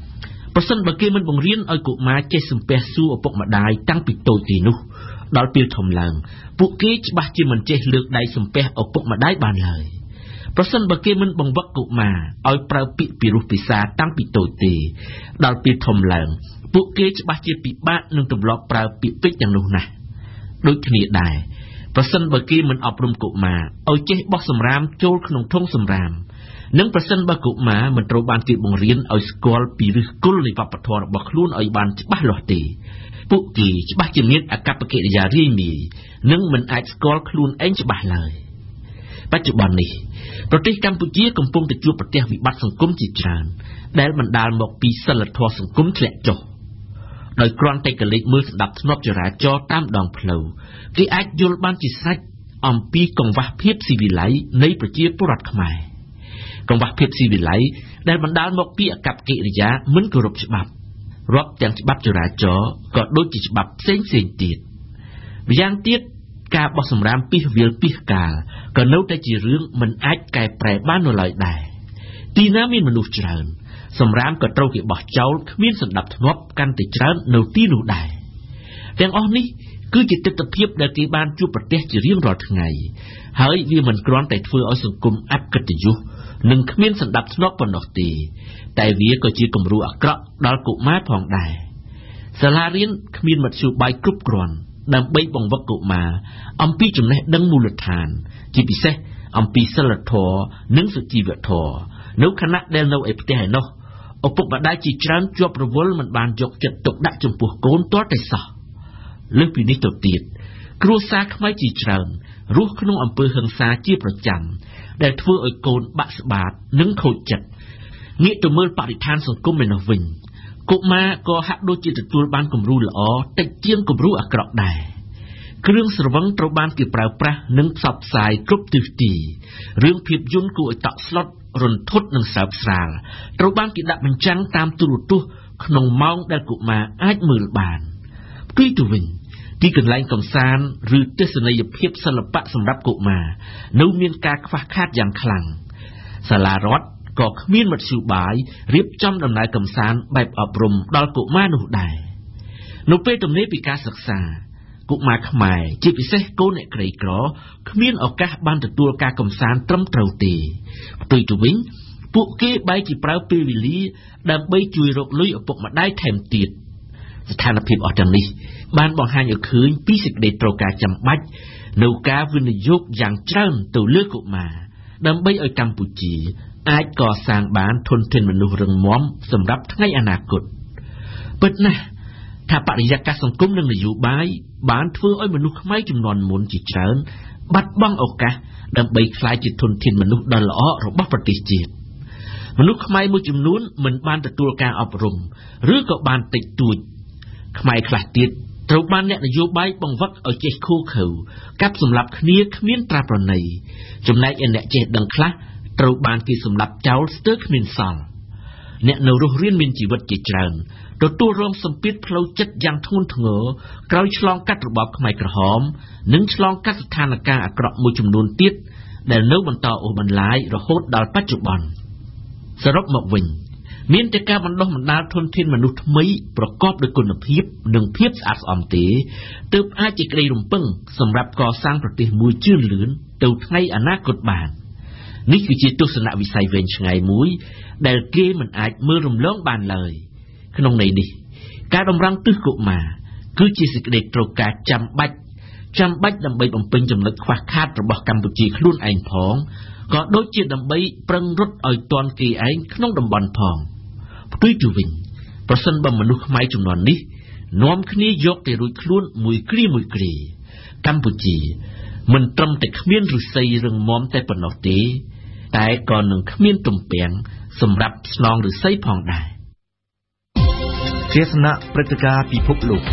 ប្រសិនបើគេមិនបង្រៀនឲ្យកុមារចេះសំពះសួរឪពុកម្ដាយតាំងពីតូចទីនោះដល់ពេលធំឡើងពួកគេច្បាស់ជាមិនចេះលើកដៃសំពះឪពុកម្ដាយបានឡើយប្រសិនបើគេមិនបង្វឹកកុមារឲ្យប្រើពាក្យពីរោះពិសាតាំងពីតូចទេដល់ពេលធំឡើងពួកគេច្បាស់ជាពិបាកនឹងទម្លាប់ប្រើពាក្យពេចន៍ទាំងនោះណាស់ដូចគ្នាដែរប្រសិនបើគេមិនអប់រំកុមារឲ្យចេះបោះសម្រាមចូលក្នុងធុងសម្រាមនិងប្រសិនបើកុមារមិនត្រូវបានគេបង្រៀនឲ្យស្គាល់ពីឫសគល់នៃវប្បធម៌របស់ខ្លួនឲ្យបានច្បាស់លាស់ទេពួកគេច្បាស់ជាមានអកប្បកិរិយារាយមាយនិងមិនអាចស្គាល់ខ្លួនឯងច្បាស់ឡើយបច្ចុប្បន្ននេះប្រទេសកម្ពុជាកំពុងតែជួបប្រទះវិបត្តិសង្គមជាច្រើនដែលបណ្ដាលមកពីសិលធម៌សង្គមធ្លាក់ចុះដោយគ្រាន់តែកលេចមើលស្ដាប់ធ្នាប់ចរាចរណ៍តាមដងផ្លូវគេអាចយល់បានជាស្រេចអំពីកង្វះភាពស៊ីវិល័យនៃប្រជាពលរដ្ឋខ្មែរកង្វះភាពស៊ីវិល័យដែលបណ្ដាលមកពីអកប្បកិរិយាមិនគោរពច្បាប់រាប់ទាំងច្បាប់ចរាចរណ៍ក៏ដូចជាច្បាប់ផ្សេងៗទៀតម្យ៉ាងទៀតការបោះសម្រាមពីវាលពីកាលក៏នៅតែជារឿងមិនអាចកែប្រែបាននៅឡើយដែរទីណាមានមនុស្សច្រើនសម្រាមក៏ត្រូវគេបោះចោលគ្មានសណ្ដាប់ធ្នាប់កាន់តែច្រើននៅទីនោះដែរទាំងអស់នេះគឺជាទស្សនវិជ្ជាដែលគេបានជួបប្រទះជារៀងរាល់ថ្ងៃហើយវាមិនគ្រាន់តែធ្វើឲ្យសង្គមអកិត្តិយសនិងគ្មានសណ្ដាប់ធ្នាប់ប៉ុណ្ណោះទេតែវាក៏ជាគំរូអាក្រក់ដល់កុមារផងដែរសាលារៀនគ្មានមធ្យោបាយគ្រប់គ្រាន់ដើម្បីបង្វឹកកុមារអំពីចំណេះដឹងមូលដ្ឋានជាពិសេសអំពីសិលធម៌និងសុជីវធម៌នៅខណៈដែលនៅឯផ្ទះឯណោះឪពុកម្ដាយជាច្រើនជាប់រវល់មិនបានយកចិត្តទុកដាក់ចំពោះកូនទាល់តែសោះលើសពីនេះទៅទៀតគ្រួសារខ្មែរជាច្រើនរស់ក្នុងអំពើហិង្សាជាប្រចាំដែលធ្វើឲ្យកូនបាក់ស្បាតនិងខូចចិត្តងាកទៅមើលបរិស្ថានសង្គមឯនោះវិញកុមារក៏ហាក់ដូចជាទទួលបានគំរូល្អតិចជាងគំរូអាក្រក់ដែរគ្រឿងស្រវឹងត្រូវបានគេប្រើប្រាស់និងផ្សព្វផ្សាយគ្រប់ទិសទីរឿងភាពយន្តគួរឲ្យតក់ស្លុតរន្ធត់និងសើបស្រាលត្រូវបានគេដាក់បញ្ចាំងតាមទូរទស្សន៍ក្នុងម៉ោងដែលកុមារអាចមើលបានផ្ទុយទៅវិញទីកន្លែងកំសាន្តឬទស្សនីយភាពសិល្បៈសម្រាប់កុមារនៅមានការខ្វះខាតយ៉ាងខ្លាំងសាលារដ្ឋក៏គ្មានមធ្យោបាយរៀបចំដំណើរកំសាន្តបែបអប់រំដល់កុមារនោះដែរនៅពេលទំនេរពីការសិក្សាកុមារខ្មែរជាពិសេសកូនអ្នកក្រីក្រគ្មានឱកាសបានទទួលការកំសាន្តត្រឹមត្រូវទេផ្ទុយទៅវិញពួកគេបែរជាប្រើពេលវេលាដើម្បីជួយរកលុយឪពុកម្ដាយថែមទៀតស្ថានភាពអស់ទាំងនេះបានបង្ហាញឲ្យឃើញពីសេចក្តីត្រូវការចាំបាច់នៅការវិនិយោគយ៉ាងច្រើនទៅលើកុមារដើម្បីឲ្យកម្ពុជាអាចកសាងបានធនធានមនុស្សរឹងមាំសម្រាប់ថ្ងៃអនាគតពិតណាស់ថាបរិយាកាសសង្គមនិងនយោបាយបានធ្វើឲ្យមនុស្សខ្មែរជំនាន់មុនជាច្រើនបាត់បង់ឱកាសដើម្បីក្លាយជាធនធានមនុស្សដ៏ល្អរបស់ប្រទេសជាតិមនុស្សខ្មែរមួយចំនួនមិនបានទទួលការអប់រំឬក៏បានតិចតួចខ្មែរខ្លះទៀតត្រូវបានអ្នកនយោបាយបង្វឹកឲ្យចេះខូខើកាប់សម្លាប់គ្នាគ្មានត្រាប្រណីចំណែកឯអ្នកចេះដឹងខ្លះត្រូវបានគេសម្លាប់ចោលស្ទើរគ្មានសល់អ្នកនៅរស់រានមានជីវិតជាច្រើនទទួលរងសម្ពាធផ្លូវចិត្តយ៉ាងធ្ងន់ធ្ងរក្រោយឆ្លងកាត់របបខ្មែរក្រហមនិងឆ្លងកាត់ស្ថានភាពអាក្រក់មួយចំនួនទៀតដែលនៅបន្តអូសបន្លាយរហូតដល់បច្ចុប្បន្នសរុបមកវិញមានតែការបណ្ដុះបណ្ដាលធនធានមនុស្សថ្មីប្រកបដោយគុណភាពនិងភាពស្អាតស្អំទេទើបអាចជាក្តីរំពឹងសម្រាប់កសាងប្រទេសមួយជឿនលឿនទៅថ្ងៃអនាគតបាននេះគឺជាទស្សនវិស័យវែងឆ្ងាយមួយដែលគេមិនអាចមើលរំលងបានឡើយក្នុងន័យនេះការតម្រង់ទិសកុមារគឺជាសេចក្តីត្រូវការចាំបាច់ចាំបាច់ដើម្បីបំពេញចំណុចខ្វះខាតរបស់កម្ពុជាខ្លួនឯងផងក៏ដូចជាដើម្បីប្រឹងរត់ឲ្យទាន់គេឯងក្នុងតំបន់ផងផ្ទុយទៅវិញប្រសិនបើមនុស្សខ្មែរចំនួននេះនាំគ្នាយកទៅរួចខ្លួនមួយគ្រាមួយគ្រាកម្ពុជាមិនត្រឹមតែគ្មានឫស្សីរឹងមាំតែប៉ុណ្ណោះទេតែក៏នឹងគ្មានទំពាំងសម្រាប់ស្នងឫស្សីផងដែរទស្សនៈព្រឹត្តិការណ៍ពិភពលោក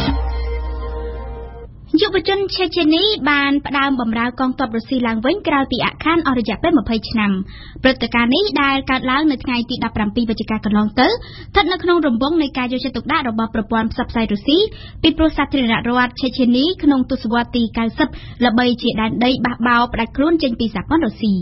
យុវជនឆេជេនីបានផ្ដើមបម្រើកងទ័ពរុស្ស៊ីឡើងវិញក្រោយពីអាឃានអស់រយៈពេលម្ភៃឆ្នាំព្រឹត្តិការណ៍នេះដែលកើតឡើងនៅថ្ងៃទីដប់ប្រាំពីរវិច្ឆិកាកន្លងទៅស្ថិតនៅក្នុងរង្វង់នៃការយកចិត្តទុកដាក់របស់ប្រព័ន្ធផ្សព្វផ្សាយរុស្ស៊ីពីព្រោះសាធារណរដ្ឋឆេជេនីក្នុងទសវត្សរ៍ទីកៅសិបល្បីជាដែនដីបះបោរផ្ដាច់ខ្លួនចេញពីសហព័ន្ធរុស្ស៊ី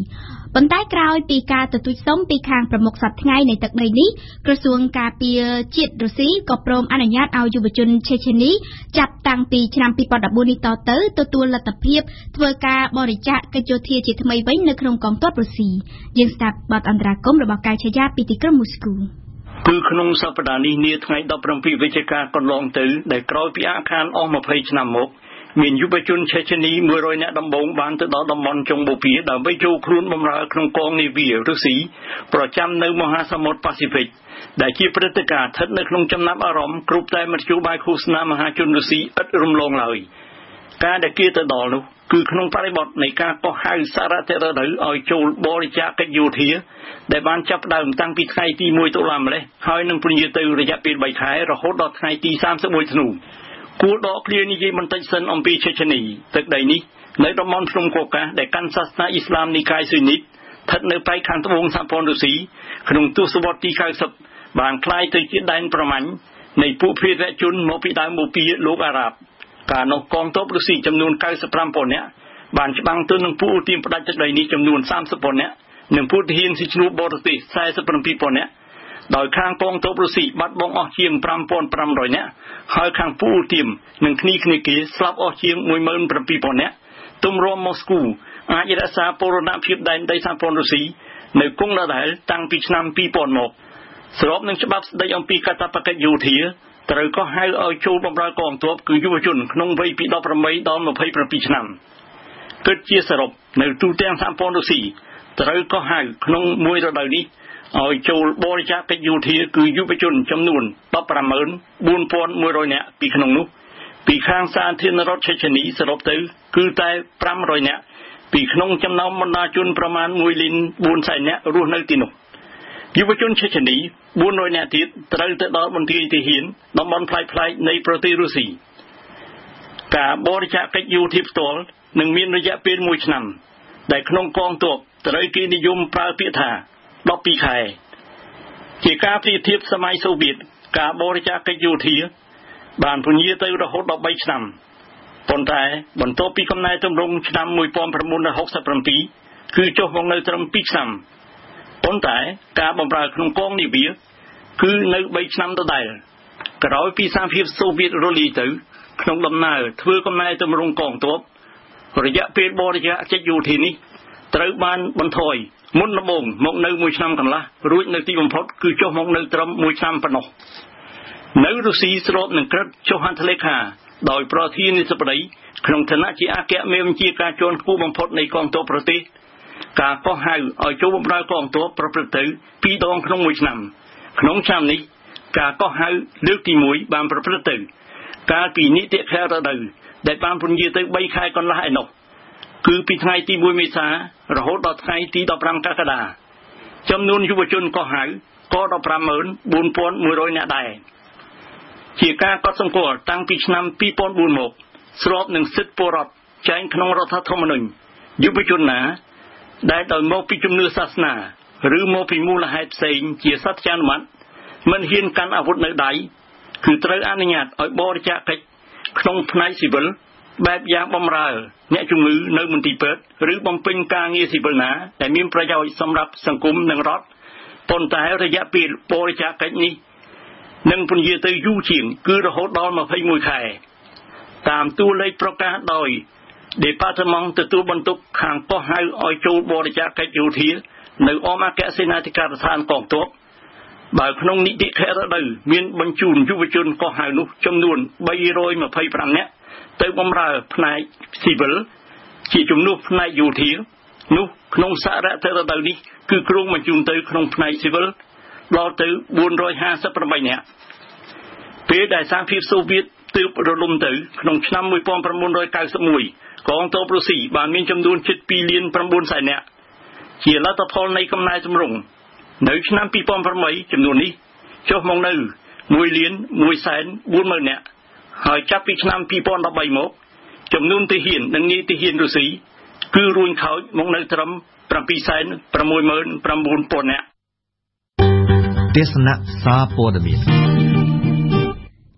ប៉ុន្តែក្រោយពីការទទូចសុំពីខាងប្រមុខសប្តាហ៍ថ្ងៃនៃទឹកដីនេះក្រសួងការពារជាតិរុស្ស៊ីក៏ព្រមអនុញ្ញាតឲ្យយុវជនឆេឆេនីចាប់តាំងពីឆ្នាំពីរពាន់ដប់បួននេះតទៅទទួលលទ្ធភាពធ្វើការបរិច្ចាគកិច្ចយោធាជាថ្មីវិញនៅក្នុងកងទ័ពរុស្ស៊ីយើងស្ដាប់បទអន្តរាគមន៍របស់កៅឆាយាពីទីក្រុងមូស្គូគឺក្នុងសប្តាហ៍នេះនាថ្ងៃដប់ប្រាំពីរវិច្ឆិកាកន្លងទៅដែលក្រោយពីអាខានអស់ម្ភៃឆ្នាំមកមានយុវជនឆេឆេនីមួយរយនាក់ដំបូងបានទៅដល់តំបន់ចុងបូព៌ាដើម្បីចូលខ្លួនបម្រើក្នុងកងនាវីរុស្ស៊ីប្រចាំនៅមហាសមុទ្រប៉ាស៊ីហ្វិកដែលជាព្រឹត្តិការណ៍ស្ថិតនៅក្នុងចំណាប់អារម្មណ៍គ្រប់តែមធ្យោបាយឃោសនាមហាជនរុស្ស៊ីឥតរំលងឡើយការដែលគេទៅដល់នោះគឺក្នុងបរិបទនៃការកោះហៅសារៈរដូវឲ្យចូលបរិច្ចាគកិច្ចយោធាដែលបានចាប់ផ្ដើមតាំងពីថ្ងៃទីមួយតុលាម្លេះហើយនឹងពន្យាទៅរយៈពេលបីខែរហូតដល់ថ្ងៃទីសាមសិបមួយធ្នូគួរដកឃ្លានិយាយបន្តិចសិនអំពីឆេឆេនីទឹកដីនេះនៅតំបន់ភ្នំកូកាសដែលកាន់សាសនាអ៊ីស្លាមនិកាយស៊ុយនីតស្ថិតនៅប៉ែកខាងត្បូងសហព័ន្ធរុស្ស៊ីក្នុងទសវត្សរ៍ទីកៅសិបបានក្លាយទៅជាដែនប្រមាញ់នៃពួកភាគជនមកពីដើមបូព៌ាលោកអារ៉ាប់ការនោះកងទ័ពរុស្ស៊ីចំនួនកៅសិបប្រាំពាន់នាក់បានច្បាំងទៅនឹងពួកឧទាមផ្ដាច់ទឹកដីនេះចំនួនសាមសិបពាន់នាក់និងពួកទាហានស៊ីឈ្នួលបរទេសសែសិបប្រាំពីរពាន់នាក់ដោយខាងកងទ័ពរុស្ស៊ីបាត់បង់អស់ជាងប្រាំពាន់ប្រាំរយនាក់ហើយខាងពួកឧទាមនិងគ្នាគ្នាគេស្លាប់អស់ជាងមួយម៉ឺនប្រាំពីរពាន់នាក់ទុំរំម៉ូស្គូអាចរក្សាបូរណភាពដែនដីសហព័ន្ធរុស្ស៊ីនៅគង់ដដែលតាំងពីឆ្នាំពីរពាន់មកស្របនឹងច្បាប់ស្តីអំពីកាតព្វកិច្ចយោធាត្រូវក៏ហៅឲ្យចូលបម្រើកងទ័ពគឺយុវជនក្នុងវ័យពីដប់ប្រាំបីដល់ម្ភៃប្រាំពីរឆ្នាំគិតជាសរុបនៅទូទាំងសហព័ន្ធរុស្ស៊ីត្រូវក៏ហៅក្នុងមួយរដូវនេះឲ្យចូលបរិច្ចាគកិច្ចយោធាគឺយុវជនចំនួនដប់ប្រាំម៉ឺនបួនពាន់មួយរយនាក់ពីក្នុងនោះពីខាងសាធារណរដ្ឋឆេឆេនីសរុបទៅគឺតែប្រាំរយនាក់ពីក្នុងចំណោមបណ្ដាជនប្រមាណមួយលានបួនសែននាក់រស់នៅទីនោះយុវជនឆេឆេនីបួនរយនាក់ទៀតត្រូវទៅដល់មន្ទីរទាហានតំបន់ផ្លែកៗនៃប្រទេសរុស្ស៊ីការបរិច្ចាគកិច្ចយោធាផ្ទាល់នឹងមានរយៈពេលមួយឆ្នាំដែលក្នុងកងទ័ពត្រូវគេនិយមប្រើពាក្យថាដប់ពីរខែជាការប្រៀបធៀបសម័យសូវៀតការបរិច្ចាគកិច្ចយោធាបានពន្យាទៅរហូតដល់បីឆ្នាំប៉ុន្តែបន្ទាប់ពីកំណែទម្រង់ឆ្នាំមួយពាន់ប្រាំបួនរយហុកសិបប្រាំពីរគឺចុះមកនៅត្រឹមពីរឆ្នាំប៉ុន្តែការបម្រើក្នុងកងនាវាគឺនៅបីឆ្នាំដដែលក្រោយពីសហភាពសូវៀតរលាយទៅក្នុងដំណើរធ្វើកំណែទម្រង់កងទ័ពរយៈពេលបរិច្ចាគកិច្ចយោធានេះត្រូវបានបន្ថយមុនដំបូងមកនៅមួយឆ្នាំកន្លះរួចនៅទីបំផុតគឺចុះមកនៅត្រឹមមួយឆ្នាំប៉ុណ្ណោះនៅរុស្ស៊ីស្របនឹងក្រឹត្យចុះហត្ថលេខាដោយប្រធានាធិបតីក្នុងឋានៈជាអគ្គមេបញ្ជាការជាន់ខ្ពស់បំផុតនៃកងទ័ពប្រទេសការកោះហៅឲ្យចូលបម្រើកងទ័ពប្រព្រឹត្តទៅពីរដងក្នុងមួយឆ្នាំក្នុងឆ្នាំនេះការកោះហៅលើកទីមួយបានប្រព្រឹត្តទៅកាលពីនីតិខែរដូវដែលបានពន្យាទៅបីខែកន្លះឯណោះគឺពីថ្ងៃទីមួយមេសារហូតដល់ថ្ងៃទីដប់ប្រាំកក្កដាចំនួនយុវជនកោះហៅក៏ដប់ប្រាំម៉ឺនបួនពាន់មួយរយនាក់ដែរជាការកត់សម្គាល់តាំងពីឆ្នាំពីរពាន់បួនមកស្របនឹងសិទ្ធិពលរដ្ឋចែងក្នុងរដ្ឋធម្មនុញ្ញយុវជនណាដែលដោយមកពីជំនឿសាសនាឬមកពីមូលហេតុផ្សេងជាសត្យានុមត្តមិនហ៊ានកាន់អាវុធនៅដៃគឺត្រូវអនុញ្ញាតឲ្យបរិច្ចាគកិច្ចក្នុងផ្នែកស៊ីវិលបែបយ៉ាងបំរើអ្នកជំងឺនៅមន្ទីរពេទ្យឬបំពេញការងារស៊ីវិលណាដែលមានប្រយោជន៍សម្រាប់សង្គមនិងរដ្ឋប៉ុន្តែរយៈពេលបរិច្ចាគកិច្ចនេះនឹងពន្យាទៅយូរជាងគឺរហូតដល់ម្ភៃមួយខែតាមតួលេខប្រកាសដោយ Department ទទួលបន្ទុកខាងកោះហៅឲ្យចូលបរិច្ចាគកិច្ចយោធានៅអមអគ្គសេនាធិការដ្ឋានកងទ័ពបើក្នុងនីតិខែរដូវមានបញ្ជូនយុវជនកោះហៅនោះចំនួនបីរយម្ភៃប្រាំនាក់ទៅបម្រើផ្នែកស៊ីវិលជាជំនួសផ្នែកយោធានោះក្នុងសារៈរដូវនេះគឺគ្រោងបញ្ជូនទៅក្នុងផ្នែកស៊ីវិលដល់ទៅបួនរយហាសិបប្រាំបីនាក់ពេលដែលសហភាពសូវៀតទើបរលំទៅក្នុងឆ្នាំមួយពាន់ប្រាំបួនរយកៅសិបមួយកងទ័ពរុស្ស៊ីបានមានចំនួនជិតពីរលានប្រាំបួនសែននាក់ជាលទ្ធផលនៃកំណែទម្រង់នៅឆ្នាំពីរពាន់ប្រាំបីចំនួននេះចុះមកនៅមួយលានមួយសែនបួនម៉ឺននាក់ហើយចាប់ពីឆ្នាំពីរពាន់ដប់បីមកចំនួនទាហាននិងនាយទាហានរុស្ស៊ីគឺរួញខោចមកនៅត្រឹមប្រាំពីរសែនប្រាំមួយម៉ឺនប្រាំបួនពាន់នាក់ទេសនាសារព័ត៌មាននីតិ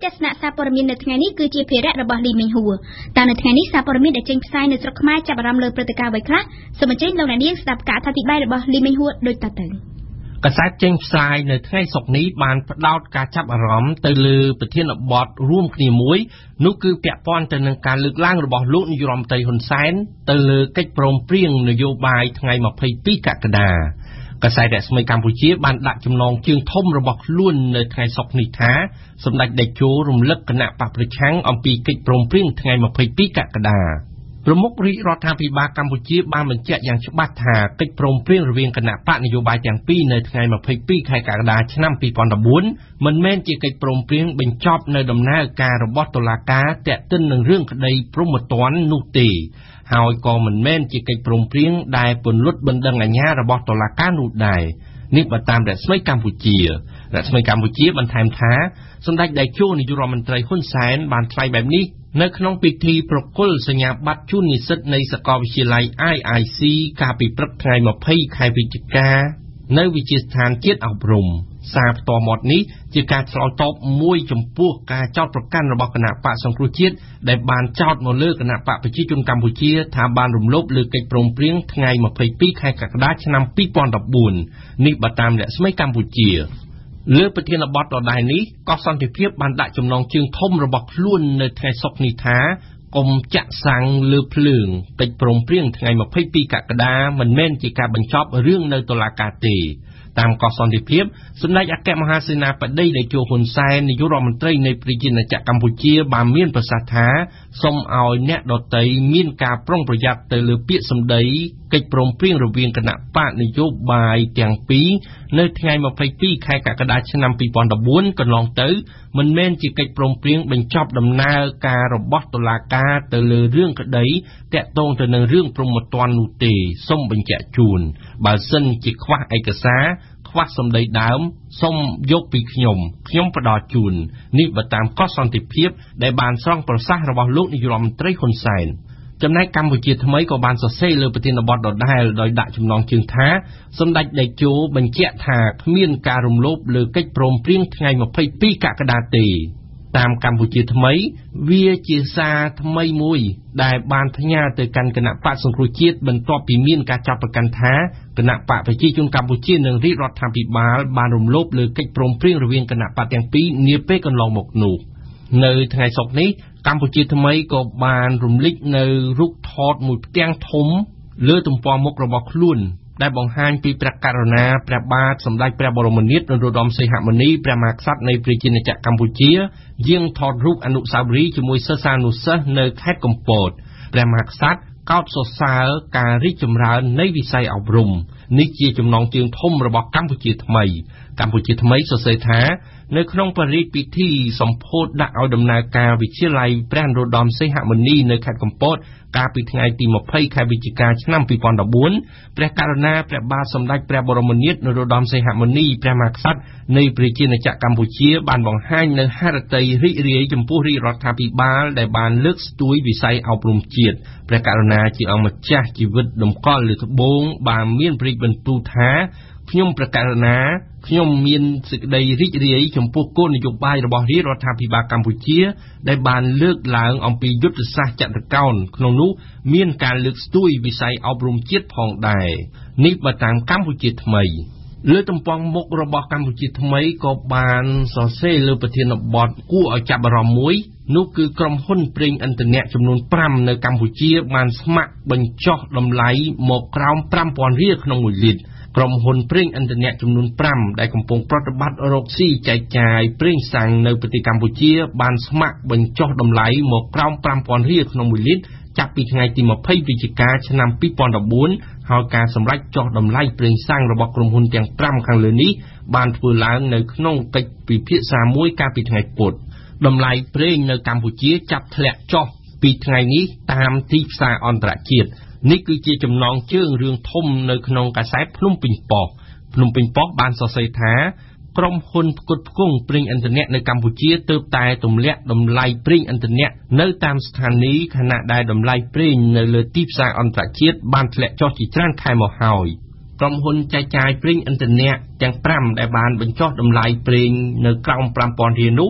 ទស្សនៈសារព័ត៌មាននៅថ្ងៃនេះគឺជាភារៈរបស់លីមីងហួរតែនៅថ្ងៃនេះសារព័ត៌មានដែលចេញផ្សាយនៅស្រុកខ្មែរចាប់អារម្មណ៍លើព្រឹត្តិការណ៍អ្វីខ្លះសូមអញ្ជើញលោកអ្នកនាងស្ដាប់ការអធិប្បាយរបស់លីមីងហួរដូចតទៅកាសែតចេញផ្សាយនៅថ្ងៃសុក្រនេះបានផ្ដោតការចាប់អារម្មណ៍ទៅលើប្រធានបទរួមគ្នាមួយនោះគឺពាក់ព័ន្ធទៅនឹងការលើកឡើងរបស់លោកនាយរដ្ឋមន្ត្រីហ៊ុនសែនទៅលើកិច្ចព្រមព្រៀងនយោបាយថ្ងៃម្ភៃពីរកក្កដាកាសែតរស្មីកម្ពុជាបានដាក់ចំណងជើងធំរបស់ខ្លួននៅថ្ងៃសុក្រនេះថាសម្ដេចតេជោរំលឹកគណៈបកប្រឆាំងអំពីកិច្ចព្រមព្រៀងថ្ងៃម្ភៃពីរកក្កដាប្រមុខរាជរដ្ឋាភិបាលកម្ពុជាបានបញ្ជាក់យ៉ាងច្បាស់ថាកិច្ចព្រមព្រៀងរវាងគណៈបកនយោបាយទាំងពីរនៅថ្ងៃម្ភៃពីរខែកក្កដាឆ្នាំពីរពាន់ដប់បួនមិនមែនជាកិច្ចព្រមព្រៀងបញ្ចប់នៅដំណើរការរបស់តុលាការទាក់ទិននឹងរឿងក្តីព្រហ្មទណ្ឌនោះទេហើយក៏មិនមែនជាកិច្ចព្រមព្រៀងដែលពន្លត់បណ្ដឹងអាជ្ញារបស់តុលាការនោះដែរនេះបើតាមរស្មីកម្ពុជារស្មីកម្ពុជាបន្ថែមថាសម្ដេចតេជោនាយករដ្ឋមន្ត្រីហ៊ុនសែនបានថ្លែងបែបនេះនៅក្នុងពិធីប្រគល់សញ្ញាបត្រជូននិស្សិតនៃសាកលវិទ្យាល័យ I I C កាលពីព្រឹកថ្ងៃម្ភៃខែវិច្ឆិកានៅវិទ្យាស្ថានជាតិអប់រំសារផ្ទាល់មាត់នេះជាការឆ្លើយតបមួយចំពោះការចោទប្រកាន់របស់គណៈបកសង្គ្រោះជាតិដែលបានចោទមកលើគណៈបកប្រជាជនកម្ពុជាថាបានរំលោភលើកិច្ចព្រមព្រៀងថ្ងៃម្ភៃពីរខែកក្កដាឆ្នាំពីរពាន់ដប់បួននេះបើតាមរស្មីកម្ពុជាលើប្រធានបទដដែលនេះកោះសន្តិភាពបានដាក់ចំណងជើងធំរបស់ខ្លួននៅថ្ងៃសុក្រនេះថាកុំចាក់សាំងលើភ្លើងកិច្ចព្រមព្រៀងថ្ងៃម្ភៃពីរកក្កដាមិនមែនជាការបញ្ចប់រឿងនៅតុលាការទេតាមកោះសន្តិភាពសម្ដេចអគ្គមហាសេនាបតីតេជោហ៊ុនសែននាយករដ្ឋមន្ត្រីនៃប្រជាណាចក្រកម្ពុជាបានមានប្រសាសន៍ថាសូមឲ្យអ្នកដទៃមានការប្រុងប្រយ័ត្នទៅលើពាក្យសម្ដីកិច្ចព្រមព្រៀងរវាងគណៈបកនយោបាយទាំងពីរនៅថ្ងៃម្ភៃពីរខែកក្កដាឆ្នាំពីរពាន់ដប់បួនកន្លងទៅមិនមែនជាកិច្ចព្រមព្រៀងបញ្ចប់ដំណើរការរបស់តុលាការទៅលើរឿងក្តីតាក់ទងទៅនឹងរឿងព្រហ្មទណ្ឌនោះទេសូមបញ្ជាក់ជូនបើសិនជាខ្វះឯកសារខ្វះសម្ដីដើមសូមយកពីខ្ញុំខ្ញុំផ្ដល់ជូននេះបើតាមកោះសន្តិភាពដែលបានស្រង់ប្រសាសន៍របស់លោកនាយរដ្ឋមន្ត្រីហ៊ុនសែនចំណែកកម្ពុជាថ្មីក៏បានសរសេរលើប្រធានបទដដែលដោយដាក់ចំណងជើងថាសម្ដេចតេជោបញ្ជាក់ថាគ្មានការរំលោភលើកិច្ចព្រមព្រៀងថ្ងៃម្ភៃពីរកក្កដាទេតាមកម្ពុជាថ្មីវាជាសារថ្មីមួយដែលបានផ្ញើទៅកាន់គណៈបកសង្គ្រោះជាតិបន្ទាប់ពីមានការចាប់ប្រកាន់ថាគណៈបកប្រជាជនកម្ពុជានិងរាជរដ្ឋាភិបាលបានរំលោភលើកិច្ចព្រមព្រៀងរវាងគណៈបកទាំងពីរនាពេលកន្លងមកនោះនៅថ្ងៃសុក្រនេះកម្ពុជាថ្មីក៏បានរំលេចនៅរូបថតមួយផ្ទាំងធំលើទំព័រមុខរបស់ខ្លួនដែលបង្ហាញពីព្រះករុណាព្រះបាទសម្ដេចព្រះបរមនាថនរោត្តមសីហមុនីព្រះមហាក្សត្រនៃប្រជាណាចក្រកម្ពុជាយាងថតរូបអនុស្សាវរីយ៍ជាមួយសិស្សានុសិស្សនៅខេត្តកំពតព្រះមហាក្សត្រកោតសរសើរការរីកចម្រើននៃវិស័យអប់រំនេះជាចំណងជើងធំរបស់កម្ពុជាថ្មីកម្ពុជាថ្មីសរសេរថានៅក្នុងបរិយាពិធីសម្ពោធដាក់ឲ្យដំណើរការវិទ្យាល័យព្រះនរោត្តមសីហមុនីនៅខេត្តកំពតកាលពីថ្ងៃទីម្ភៃខែវិច្ឆិកាឆ្នាំពីរពាន់ដប់បួនព្រះករុណាព្រះបាទសម្ដេចព្រះបរមនាថនរោត្តមសីហមុនីព្រះមហាក្សត្រនៃប្រជាណាចក្រកម្ពុជាបានបង្ហាញនៅហារតីរីករាយចំពោះរាជរដ្ឋាភិបាលដែលបានលើកស្ទួយវិស័យអប់រំជាតិព្រះករុណាជាអង្គម្ចាស់ជីវិតតម្កល់លើត្បូងបានមានព្រះបន្ទូលថាខ្ញុំព្រះករុណាខ្ញុំមានសេចក្តីរីករាយចំពោះគោលនយោបាយរបស់រាជរដ្ឋាភិបាលកម្ពុជាដែលបានលើកឡើងអំពីយុទ្ធសាស្ត្រចតុកោណក្នុងនោះមានការលើកស្ទួយវិស័យអប់រំជាតិផងដែរនេះបើតាមកម្ពុជាថ្មីលើទំព័រមុខរបស់កម្ពុជាថ្មីក៏បានសរសេរលើប្រធានបទគួរឲ្យចាប់អារម្មណ៍មួយនោះគឺក្រុមហ៊ុនប្រេងឥន្ធនៈចំនួនប្រាំនៅកម្ពុជាបានស្ម័គ្របញ្ចុះតម្លៃមកក្រោមប្រាំពាន់រៀលក្នុងមួយលីត្រក្រុមហ៊ុនប្រេងឥន្ធនៈចំនួនប្រាំដែលកំពុងប្រតិបត្តិរកស៊ីចែកចាយប្រេងសាំងនៅប្រទេសកម្ពុជាបានស្ម័គ្របញ្ចុះតម្លៃមកក្រោមប្រាំពាន់រៀលក្នុងមួយលីត្រចាប់ពីថ្ងៃទីម្ភៃវិច្ឆិកាឆ្នាំពីរពាន់ដប់បួនហើយការសម្រេចចុះតម្លៃប្រេងសាំងរបស់ក្រុមហ៊ុនទាំងប្រាំខាងលើនេះបានធ្វើឡើងនៅក្នុងកិច្ចពិភាក្សាមួយកាលពីថ្ងៃពុធតម្លៃប្រេងនៅកម្ពុជាចាប់ធ្លាក់ចុះពីថ្ងៃនេះតាមទីផ្សារអន្តរជាតិនេះគឺជាចំណងជើងរឿងធំនៅក្នុងកាសែតភ្នំពេញប៉ុស្តិ៍ភ្នំពេញប៉ុស្តិ៍បានសរសេរថាក្រុមហ៊ុនផ្គត់ផ្គង់ប្រេងឥន្ធនៈនៅកម្ពុជាទើបតែទម្លាក់តម្លៃប្រេងឥន្ធនៈនៅតាមស្ថានីយ៍ខណៈដែលតម្លៃប្រេងនៅលើទីផ្សារអន្តរជាតិបានធ្លាក់ចុះជាច្រើនខែមកហើយក្រុមហ៊ុនចែកចាយប្រេងឥន្ធនៈទាំងប្រាំដែលបានបញ្ចុះតម្លៃប្រេងនៅក្រោមប្រាំពាន់រៀលនោះ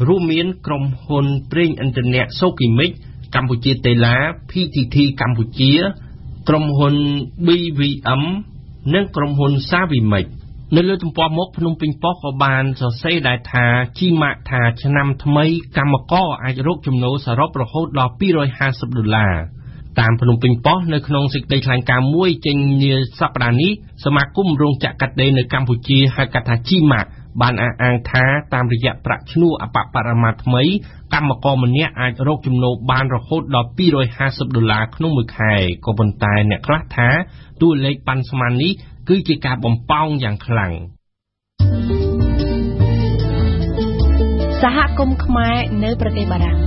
រួមមានក្រុមហ៊ុនប្រេងឥន្ធនៈសូគីមិចកម្ពុជាតេឡា ភី ទី ធី កម្ពុជាក្រុមហ៊ុន ប៊ី វី អឹម និងក្រុមហ៊ុនសាវីមិចនៅលើទំព័រមុខភ្នំពេញប៉ុស្តិ៍ក៏បានសរសេរដែរថាជីម៉ាក់ថាឆ្នាំថ្មីកម្មករអាចរកចំណូលសរុបរហូតដល់ពីររយហាសិបដុល្លារតាមភ្នំពេញប៉ុស្តិ៍នៅក្នុងសេចក្តីថ្លែងការណ៍មួយចេញនាសប្តាហ៍នេះសមាគមរោងចក្រកាត់ដេរនៅកម្ពុជាហៅកាត់ថាជីម៉ាក់បានអះអាងថាតាមរយៈប្រាក់ឈ្នួលអបបរមាថ្មីកម្មករម្នាក់អាចរកចំណូលបានរហូតដល់ពីររយហាសិបដុល្លារក្នុងមួយខែក៏ប៉ុន្តែអ្នកខ្លះថាតួលេខប៉ាន់ស្មាននេះគឺជាការបំផោងយ៉ាងខ្លាំងសហគមន៍ខ្មែរនៅប្រទេសបារាំង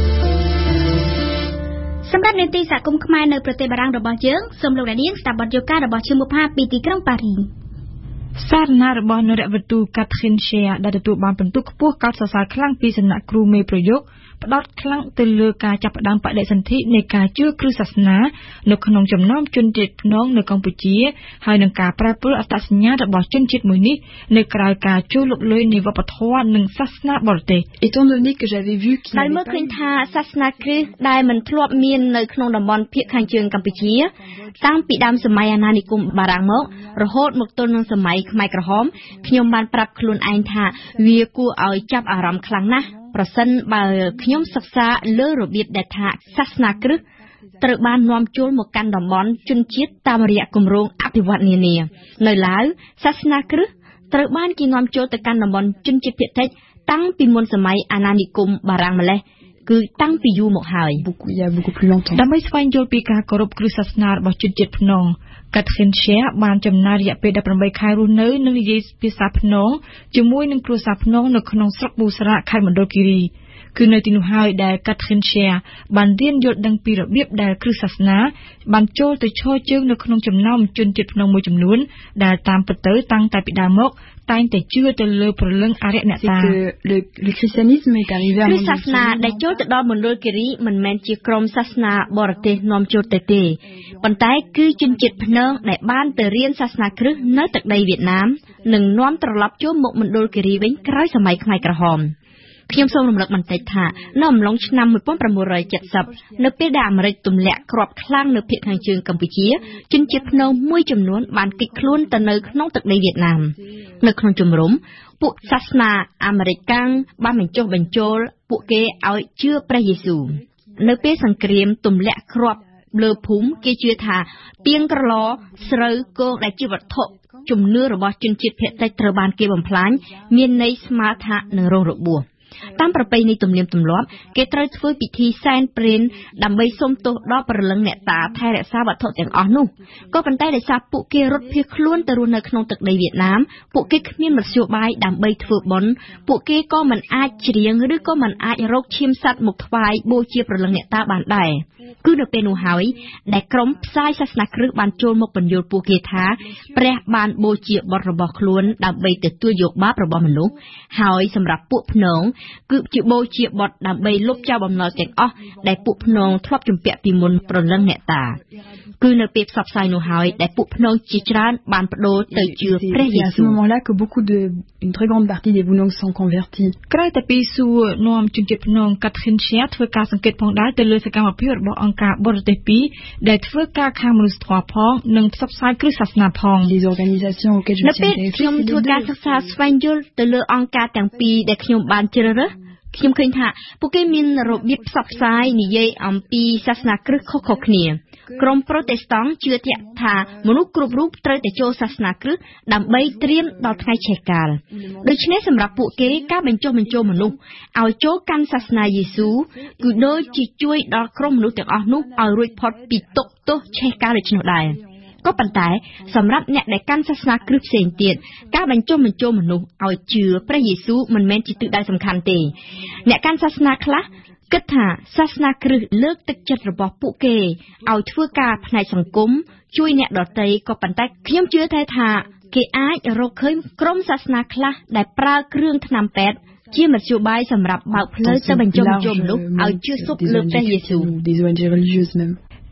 សម្រាប់នេតិសហគមន៍ខ្មែរនៅប្រទេសបារាំងរបស់យើងសូមលោកអ្នកនាងស្ដាប់បទយការបស់ឈឹមបុប្ផាពីទីក្រុងប៉ារីសសារណារបស់នរវតុកាត់ខិនឈែដែលទទួលបានពិន្ទុខ្ពស់កោតសរសើរខ្លាំងពីសំណាក់គ្រូមេប្រយុទ្ធផ្ដោតខ្លាំងទៅលើការចាប់ផ្ដើមបដិសន្ធិនៃការជឿគ្រឹះសាសនានៅក្នុងចំណោមជនជាតិភ្នងនៅកម្ពុជាហើយនឹងការប្រែប្រួលអត្តសញ្ញាណរបស់ជនជាតិមួយនេះនៅក្រៅការជួលលុកលុយនៃវប្បធម៌និងសាសនាបរទេសដែលមើលឃើញថាសាសនាគ្រីស្ទដែលមិនធ្លាប់មាននៅក្នុងតំបន់ភាគខាងជើងកម្ពុជាតាំងពីដើមសម័យអាណានិគមបារាំងមករហូតមកទល់នឹងសម័យខ្មែរក្រហមខ្ញុំបានប្រាប់ខ្លួនឯងថាវាគួរឲ្យចាប់អារម្មណ៍ខ្លាំងណាស់ប្រសិនបើខ្ញុំសិក្សាលើរបៀបដែលថាសាសនាគ្រិស្តត្រូវបាននាំចូលមកកាន់តំបន់ជនជាតិតាមរយៈគម្រោងអភិវឌ្ឍនានានៅឡាវសាសនាគ្រិស្តត្រូវបានគេនាំចូលទៅកាន់តំបន់ជនជាតិភាគតិចតាំងពីមុនសម័យអាណានិគមបារាំងម្លេះគឺតាំងពីយូរមកហើយដើម្បីស្វែងយល់ពីការគោរពគ្រឹះសាសនារបស់ជនជាតិភ្នងកាត់ខិនឈែបានចំណាយរយៈពេលដប់ប្រាំបីខែរស់នៅនិងនិយាយភាសាភ្នងជាមួយនឹងគ្រួសារភ្នងនៅក្នុងស្រុកប៊ូស្រាខេត្តមណ្ឌលគិរីគឺនៅទីនោះហើយដែលកាត់ខិនឈែបានរៀនយល់ដឹងពីរបៀបដែលគ្រឹះសាសនាបានចូលទៅឈរជើងនៅក្នុងចំណោមជនជាតិភ្នងមួយចំនួនដែលតាមពិតទៅតាំងតែពីដើមមកតែងតែជឿទៅលើព្រលឹងអារ្យអ្នកតាគ្រឹះសាសនាដែលចូលទៅដល់មណ្ឌលគិរីមិនមែនជាក្រុមសាសនាបរទេសនាំចូលទៅទេប៉ុន្តែគឺជនជាតិភ្នងដែលបានទៅរៀនសាសនាគ្រឹះនៅទឹកដីវៀតណាមនិងនាំត្រឡប់ចូលមកមណ្ឌលគិរីវិញក្រោយសម័យខ្មែរក្រហមខ្ញុំសូមរំលឹកបន្តិចថានៅអំឡុងឆ្នាំmột nghìn chín trăm七mươiនៅពេលដែលអាមេរិកទម្លាក់គ្រាប់ខ្លាំងនៅភាគខាងជើងកម្ពុជាជនជាតិភ្នងមួយចំនួនបានគេចខ្លួនទៅនៅក្នុងទឹកដីវៀតណាមនៅក្នុងជំរំពួកសាសនាអាមេរិកកាំងបានបញ្ចុះបញ្ចូលពួកគេឲ្យជឿព្រះយេស៊ូវនៅពេលសង្គ្រាមទម្លាក់គ្រាប់លើភូមិគេជឿថាទៀងក្រឡស្រូវគោដែលជាវត្ថុជំនឿរបស់ជនជាតិភាគតិចត្រូវបានគេបំផ្លាញមានន័យស្មើថានឹងរងរបួសតាមប្រពៃណីទំនៀមទម្លាប់គេត្រូវធ្វើពិធីសែនព្រេនដើម្បីសុំទោសដល់ព្រលឹងអ្នកតាថែរក្សាវត្ថុទាំងអស់នោះក៏ប៉ុន្តែដោយសារពួកគេរត់ភៀសខ្លួនទៅរស់នៅក្នុងទឹកដីវៀតណាមពួកគេគ្មានមធ្យោបាយដើម្បីធ្វើបុណ្យពួកគេក៏មិនអាចច្រៀងឬក៏មិនអាចរកឈាមសត្វមកថ្វាយបូជាព្រលឹងអ្នកតាបានដែរគឺនៅពេលនោះហើយដែលក្រុមផ្សាយសាសនាគ្រិស្តបានចូលមកបញ្យល់ពួកគេថាព្រះបានបូជាបុត្ររបស់ខ្លួនដើម្បីទទួលយកបាបរបស់មនុស្សហើយសម្រាប់ពួកភ្នងគឺជាបូជាបុត្រដើម្បីលុបចោលបំណុលទាំងអស់ដែលពួកភ្នងធ្លាប់ជំពាក់ពីមុនព្រលឹងអ្នកតាគឺនៅពេលផ្សព្វផ្សាយនោះហើយដែលពួកភ្នងជាច្រើនបានបដូរទៅជឿព្រះយេស៊ូវ une très grande partie des Vounong sont convertis ក្រៅតែពីសួរនាំជនជាតិភ្នងកាត់ខិនឈែធ្វើការសង្កេតផងដែរទៅលើសកម្មភាពរបស់អង្គការបរទេសពីរដែលធ្វើការខាងមនុស្សធម៌ផងនិងផ្សព្វផ្សាយគ្រឹះសាសនាផង des organisations auxquelles je me suis intéressée ខ្ញុំធ្វើការសិក្សាស្វែងយល់ទៅលើអង្គការទាំងពីរដែលខ្ញុំបានជ្រើសរើសខ្ញុំឃើញថាពួកគេមានរបៀបផ្សព្វផ្សាយនិយាយអំពីសាសនាគ្រិស្តខុសៗគ្នាក្រុមប្រូតេស្តង់ជឿជាក់ថាមនុស្សគ្រប់រូបត្រូវតែចូលសាសនាគ្រិស្តដើម្បីត្រៀមដល់ថ្ងៃឆេះកាលដូច្នេះសម្រាប់ពួកគេការបញ្ចុះបញ្ចូលមនុស្សឲ្យចូលកាន់សាសនាយេស៊ូវគឺដូចជាជួយដល់ក្រុមមនុស្សទាំងអស់នោះឲ្យរួចផុតពីទុក្ខទោសឆេះកាលដូច្នោះដែរក៏ប៉ុន្តែសម្រាប់អ្នកដែលកាន់សាសនាគ្រិស្តផ្សេងទៀតការបញ្ចុះបញ្ចូលមនុស្សឲ្យជឿព្រះយេស៊ូវមិនមែនជាទិសដៅសំខាន់ទេអ្នកកាន់សាសនាខ្លះគិតថាសាសនាគ្រិស្តលើកទឹកចិត្តរបស់ពួកគេឲ្យធ្វើការផ្នែកសង្គមជួយអ្នកដទៃក៏ប៉ុន្តែខ្ញុំជឿតែថាគេអាចរកឃើញក្រុមសាសនាខ្លះដែលប្រើគ្រឿងថ្នាំពេទ្យជាមធ្យោបាយសម្រាប់បើកផ្លូវទៅបញ្ចុះបញ្ចូលមនុស្សឲ្យជឿស៊ប់លើព្រះយេស៊ូវ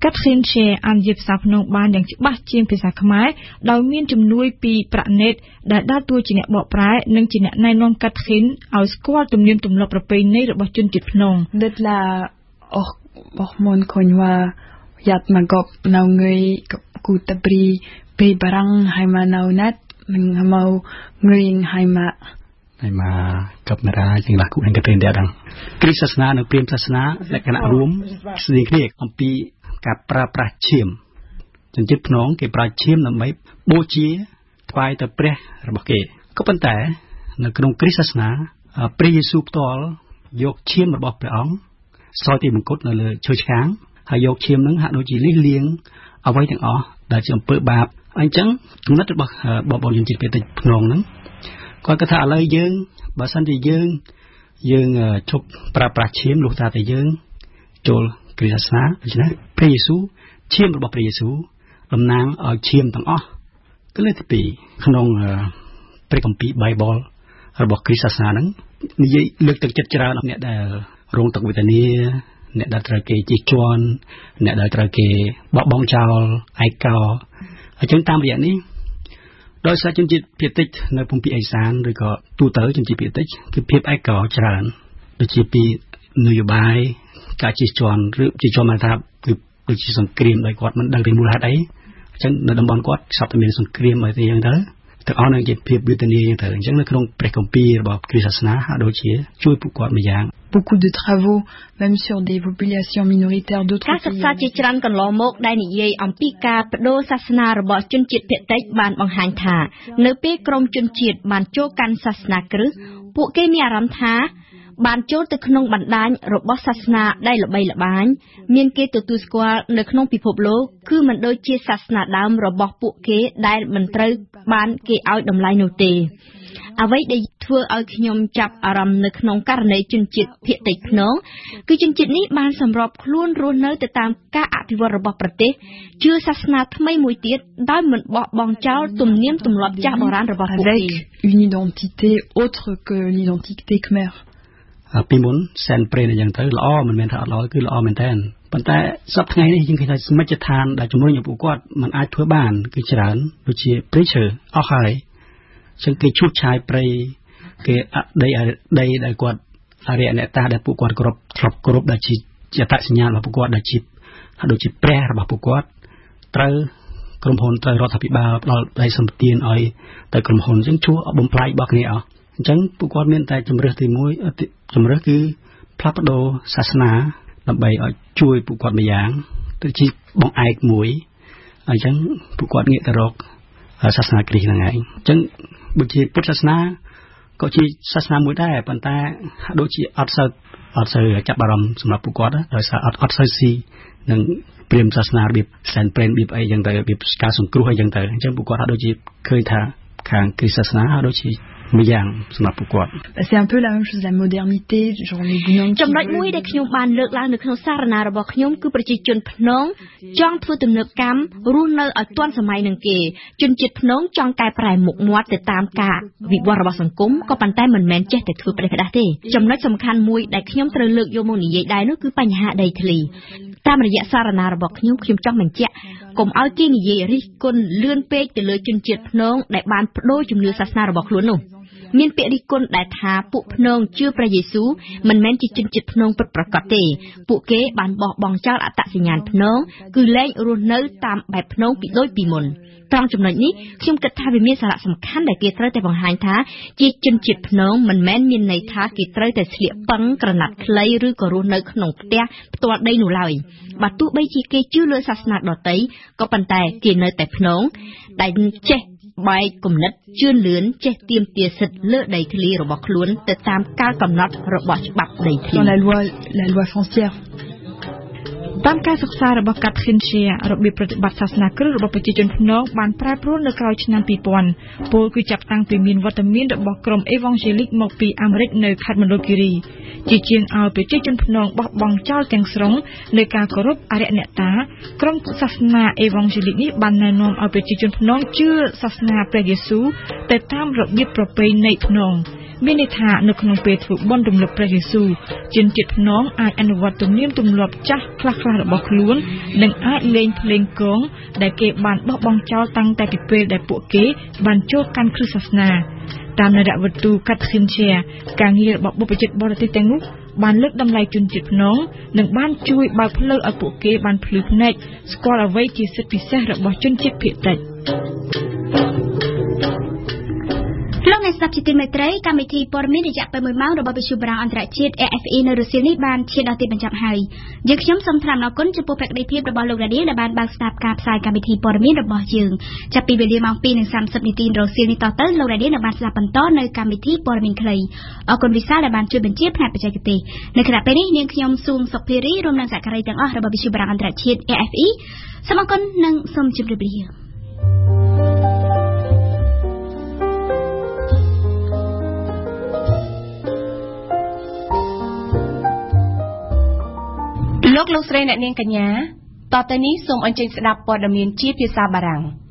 កាត់ខិនឈែអានជាភាសាភ្នំបានយ៉ាងច្បាស់ជាងភាសាខ្មែរដោយមានជំនួយពីប្រាក់ណេតដែលដើរតួជាអ្នកបកប្រែនិងជាអ្នកណែនាំកាត់ខិនឲ្យស្គាល់ទំនៀមទម្លាប់ប្រពៃណីរបស់ជនជាតិភ្នំ Dit la och och mon konwa yat magop nau ngui ku tabri pe barang hai ma nau nat nang mau ngui hai ma ហើយមកកັບនារាជាងឡាគុនឹងកទេនដែរគ្រិស្តសាសនានិងព្រាហ្មណ៍សាសនាលក្ខណៈរួមស្ដីគ្នាអំពីការប្រើប្រាស់ឈាមជនជាតិភ្នំគេប្រើឈាមដើម្បីបូជាថ្វាយទៅព្រះរបស់គេក៏ប៉ុន្តែនៅក្នុងគ្រិស្តសាសនាព្រះយេស៊ូវផ្ទាល់យកឈាមរបស់ព្រះអង្គស្រោចទីមង្គតនៅលើឈើឆ្កាងហើយយកឈាមនឹងហាក់ដូចជាលិះលៀងអ្វីទាំងអស់ដែលជាអំពើបាបអញ្ចឹងគំនិតរបស់បងប្អូនជនជាតិភាគតិចភ្នំហ្នឹងគាត់គាត់ថាឥឡូវយើងបើសិនជាយើងយើងជប់ប្រើប្រាស់ឈាមលុះតាតែយើងចូលគ្រិស្តសាសនាដូច្នេះព្រះយេស៊ូវឈាមរបស់ព្រះយេស៊ូវតំណាងឲ្យឈាមទាំងអស់គឺលើកទីពីរក្នុងព្រះគម្ពីរ Bible របស់គ្រិស្តសាសនាហ្នឹងនិយាយលើកទឹកចិត្តច្រើនអ្នកដែលរងទុក្ខវេទនាអ្នកដែលត្រូវគេជិះជាន់អ្នកដែលត្រូវគេបោះបង់ចោលឯកោអញ្ចឹងតាមរយៈនេះដោយសារជនជាតិភាគតិចនៅភូមិភាគឦសានឬក៏ទូទៅជនជាតិភាគតិចគឺភាពឯកោច្រើនដូចជាពីនយោបាយការជិះជាន់ឬជិះជាន់មកថាគឺដូចជាសង្គ្រាមដោយគាត់មិនដឹងពីមូលហេតុអីអញ្ចឹងនៅតំបន់គាត់សពតែមានសង្គ្រាមអីទៅយ៉ាងទៅទាំងអស់នឹងជាភាពវេទនាយ៉ាងទៅអញ្ចឹងនៅក្នុងព្រះគម្ពីររបស់គ្រិស្តសាសនាហាក់ដូចជាជួយពួកគាត់ម្យ៉ាង beaucoup de travaux même sur des populations minoritaires d'autres ការសិក្សាជាច្រើនកន្លងមកដែលនិយាយអំពីការបដូរសាសនារបស់ជនជាតិភាគតិចបានបង្ហាញថានៅពេលក្រុមជនជាតិបានចូលកាន់សាសនាគ្រិស្តពួកគេមានអារម្មណ៍ថាបានចូលទៅក្នុងបណ្ដាញរបស់សាសនាដែលល្បីល្បាញមានគេទទួលស្គាល់នៅក្នុងពិភពលោកគឺមិនដូចជាសាសនាដើមរបស់ពួកគេដែលមិនត្រូវបានគេឲ្យតម្លៃនោះទេអ្វីដែលធ្វើឲ្យខ្ញុំចាប់អារម្មណ៍នៅក្នុងករណីជនជាតិភាគតិចភ្នងគឺជនជាតិនេះបានសម្របខ្លួនរស់នៅទៅតាមការអភិវឌ្ឍរបស់ប្រទេសជឿសាសនាថ្មីមួយទៀតដោយមិនបោះបង់ចោលទំនៀមទម្លាប់ចាស់បុរាណរបស់ពួកគេ une identité autre que l'identité khmer ពីមុនសែនព្រេនអញ្ចឹងទៅល្អមិនមែនថាអត់ល្អគឺល្អមែនតើប៉ុន្តែសប្តាហ៍ថ្ងៃនេះយើងឃើញថាសមិទ្ធដ្ឋានដែលជំរុញឲ្យពួកគាត់មិនអាចធ្វើបានគឺច្រើនដូចជា preacher អស់ហើយចឹងគេឈូសឆាយព្រៃគេអដីដីដែលគាត់អរិយអ្នកតាដែលពួកគាត់គ្រប់គ្រប់គ្រប់ដែលជាអត្តសញ្ញាណរបស់ពួកគាត់ដែលជាដូចជាព្រះរបស់ពួកគាត់ត្រូវក្រុមហ៊ុនត្រូវរដ្ឋាភិបាលផ្ដល់ដីសម្បត្តិឲ្យទៅក្រុមហ៊ុនចឹងជួបំផ្លាញរបស់គ្នាអស់អញ្ចឹងពួកគាត់មានតែជំរឿសទីមួយជំរឿសគឺផ្លាស់ប្ដូរសាសនាដើម្បីឲ្យជួយពួកគាត់ម្យ៉ាងទៅជាបង្អែកមួយអញ្ចឹងពួកគាត់ងាកទៅរកសាសនាគ្រីស្ទហ្នឹងឯងអញ្ចឹងដូចជាពុទ្ធសាសនាក៏ជាសាសនាមួយដែរប៉ុន្តែហាក់ដូចជាអត់សូវអត់សូវចាប់អារម្មណ៍សម្រាប់ពួកគាត់ដោយសារអត់អត់សូវស៊ីនឹងព្រាហ្មណ៍សាសនារបៀបសែនព្រេនរបៀបអីចឹងទៅរបៀបការសង្គ្រោះអីចឹងទៅអញ្ចឹងពួកគាត់ហាក់ដូចជាឃើញថាខាងគ្រីស្ទសាសនាហាក់ដូចជាម្យ៉ាងសម្រាប់ពួកគាត់ c'est un peu la même chose la modernité genre les guignons ចំណុចមួយដែលខ្ញុំបានលើកឡើងនៅក្នុងសារណារបស់ខ្ញុំគឺប្រជាជនភ្នងចង់ធ្វើទំនើបកម្មរស់នៅឲ្យទាន់សម័យនឹងគេជនជាតិភ្នងចង់កែប្រែមុខមាត់ទៅតាមការវិវត្តរបស់សង្គមក៏ប៉ុន្តែមិនមែនចេះតែធ្វើប្រេះក្តាស់ទេចំណុចសំខាន់មួយដែលខ្ញុំត្រូវលើកយកមកនិយាយដែរនោះគឺបញ្ហាដីធ្លីតាមរយៈសារណារបស់ខ្ញុំខ្ញុំចង់បញ្ជាក់កុំឲ្យគេនិយាយរិះគន់លឿនពេកទៅលើជនជាតិភ្នងដែលបានប្តូរជំនឿសាសនារបស់ខ្លួននោះមានពាក្យរិះគន់ដែលថាពួកភ្នងជឿព្រះយេស៊ូវមិនមែនជាជនជាតិភ្នងពិតប្រាកដទេពួកគេបានបោះបង់ចោលអត្តសញ្ញាណភ្នងគឺលែងរស់នៅតាមបែបភ្នងពីដូចពីមុនត្រង់ចំណុចនេះខ្ញុំគិតថាវាមានសារៈសំខាន់ដែលគេត្រូវតែបង្ហាញថាជាជនជាតិភ្នងមិនមែនមានន័យថាគេត្រូវតែស្លៀកប៉ឹងក្រណាត់ខ្លីឬក៏រស់នៅក្នុងផ្ទះផ្ទាល់ដីនោះឡើយបើទោះបីជាគេជឿលើសាសនាដទៃក៏ប៉ុន្តែគេនៅតែភ្នងដែលចេះបែកគំនិតជឿនលឿនចេះទាមទារសិទ្ធិលើដីធ្លីរបស់ខ្លួនទៅតាមការកំណត់របស់ច្បាប់ដីធ្លី la loi la loi foncière តាមការសិក្សារបស់កាត់ខិនឈែរបៀបប្រតិបត្តិសាសនាគ្រិស្តរបស់ប្រជាជនភ្នងបានប្រែប្រួលនៅក្រោយឆ្នាំពីរពាន់ពលគឺចាប់តាំងពីមានវត្តមានរបស់ក្រុមអេវ៉ង់ហ្សេលិកមកពីអាមេរិកនៅខេត្តមណ្ឌលគិរីជាជាងឲ្យប្រជាជនភ្នងបោះបង់ចោលទាំងស្រុងនៃការគោរពអរិយអ្នកតាក្រុមសាសនាអេវ៉ង់ហ្សេលិកនេះបានណែនាំឲ្យប្រជាជនភ្នងជឿសាសនាព្រះយេស៊ូវទៅតាមរបៀបប្រពៃណីភ្នងមានន័យថានៅក្នុងពេលធ្វើបុណ្យរំលឹកព្រះយេស៊ូវជនជាតិភ្នងអាចអនុវត្តទំនៀមទម្លាប់ចាស់ខ្លះៗរបស់ខ្លួននិងអាចលេងភ្លេងគងដែលគេបានបោះបង់ចោលតាំងតែពីពេលដែលពួកគេបានចូលកាន់គ្រិស្តសាសនាតាមនរវត្តូកាត់ឃិនជាការងាររបស់បុព្វជិតបរទេសទាំងនោះបានលើកតម្លៃជនជាតិភ្នងនិងបានជួយបើកផ្លូវឲ្យពួកគេបានភ្លឺភ្នែកស្គាល់អ្វីជាសិទ្ធិពិសេសរបស់ជនជាតិភាគតិចលោកអ្នកស្ដាប់ជាទីមេត្រីកម្មវិធីព័ត៌មានរយៈពេលមួយម៉ោងរបស់វិទ្យុបារាំងអន្តរជាតិ A F E នៅរុស្ស៊ីនេះបានឈានដល់ទីបញ្ចប់ហើយយើងខ្ញុំសូមថ្លែងអំណរគុណចំពោះភក្ដីភាពរបស់លោកនាងដែលបានបើកស្ដាប់ការផ្សាយកម្មវិធីព័ត៌មានរបស់យើងចាប់ពីវេលាម៉ោង ពីរ សាមសិប នាទីរុស្ស៊ីនេះតទៅលោកនាងនឹងបានស្ដាប់បន្តនៅកម្មវិធីព័ត៌មានខ្លីអរគុណវិសាលដែលបានជួយបញ្ជាផ្នែកបច្ចេកទេសនៅខណៈពេលនេះនាងខ្ញុំស៊ូមសុខភេរីរួមនឹងសហការីទាំងអស់របស់វិទ្យុបារាំងអន្តរជាតិ A F E សូមអរគុណនិងសូមជម្រាបលាលោកលោកស្រីអ្នកនាងកញ្ញាតទៅនេះសូមអញ្ជើញស្ដាប់ព័ត៌មានជាភាសាបារាំង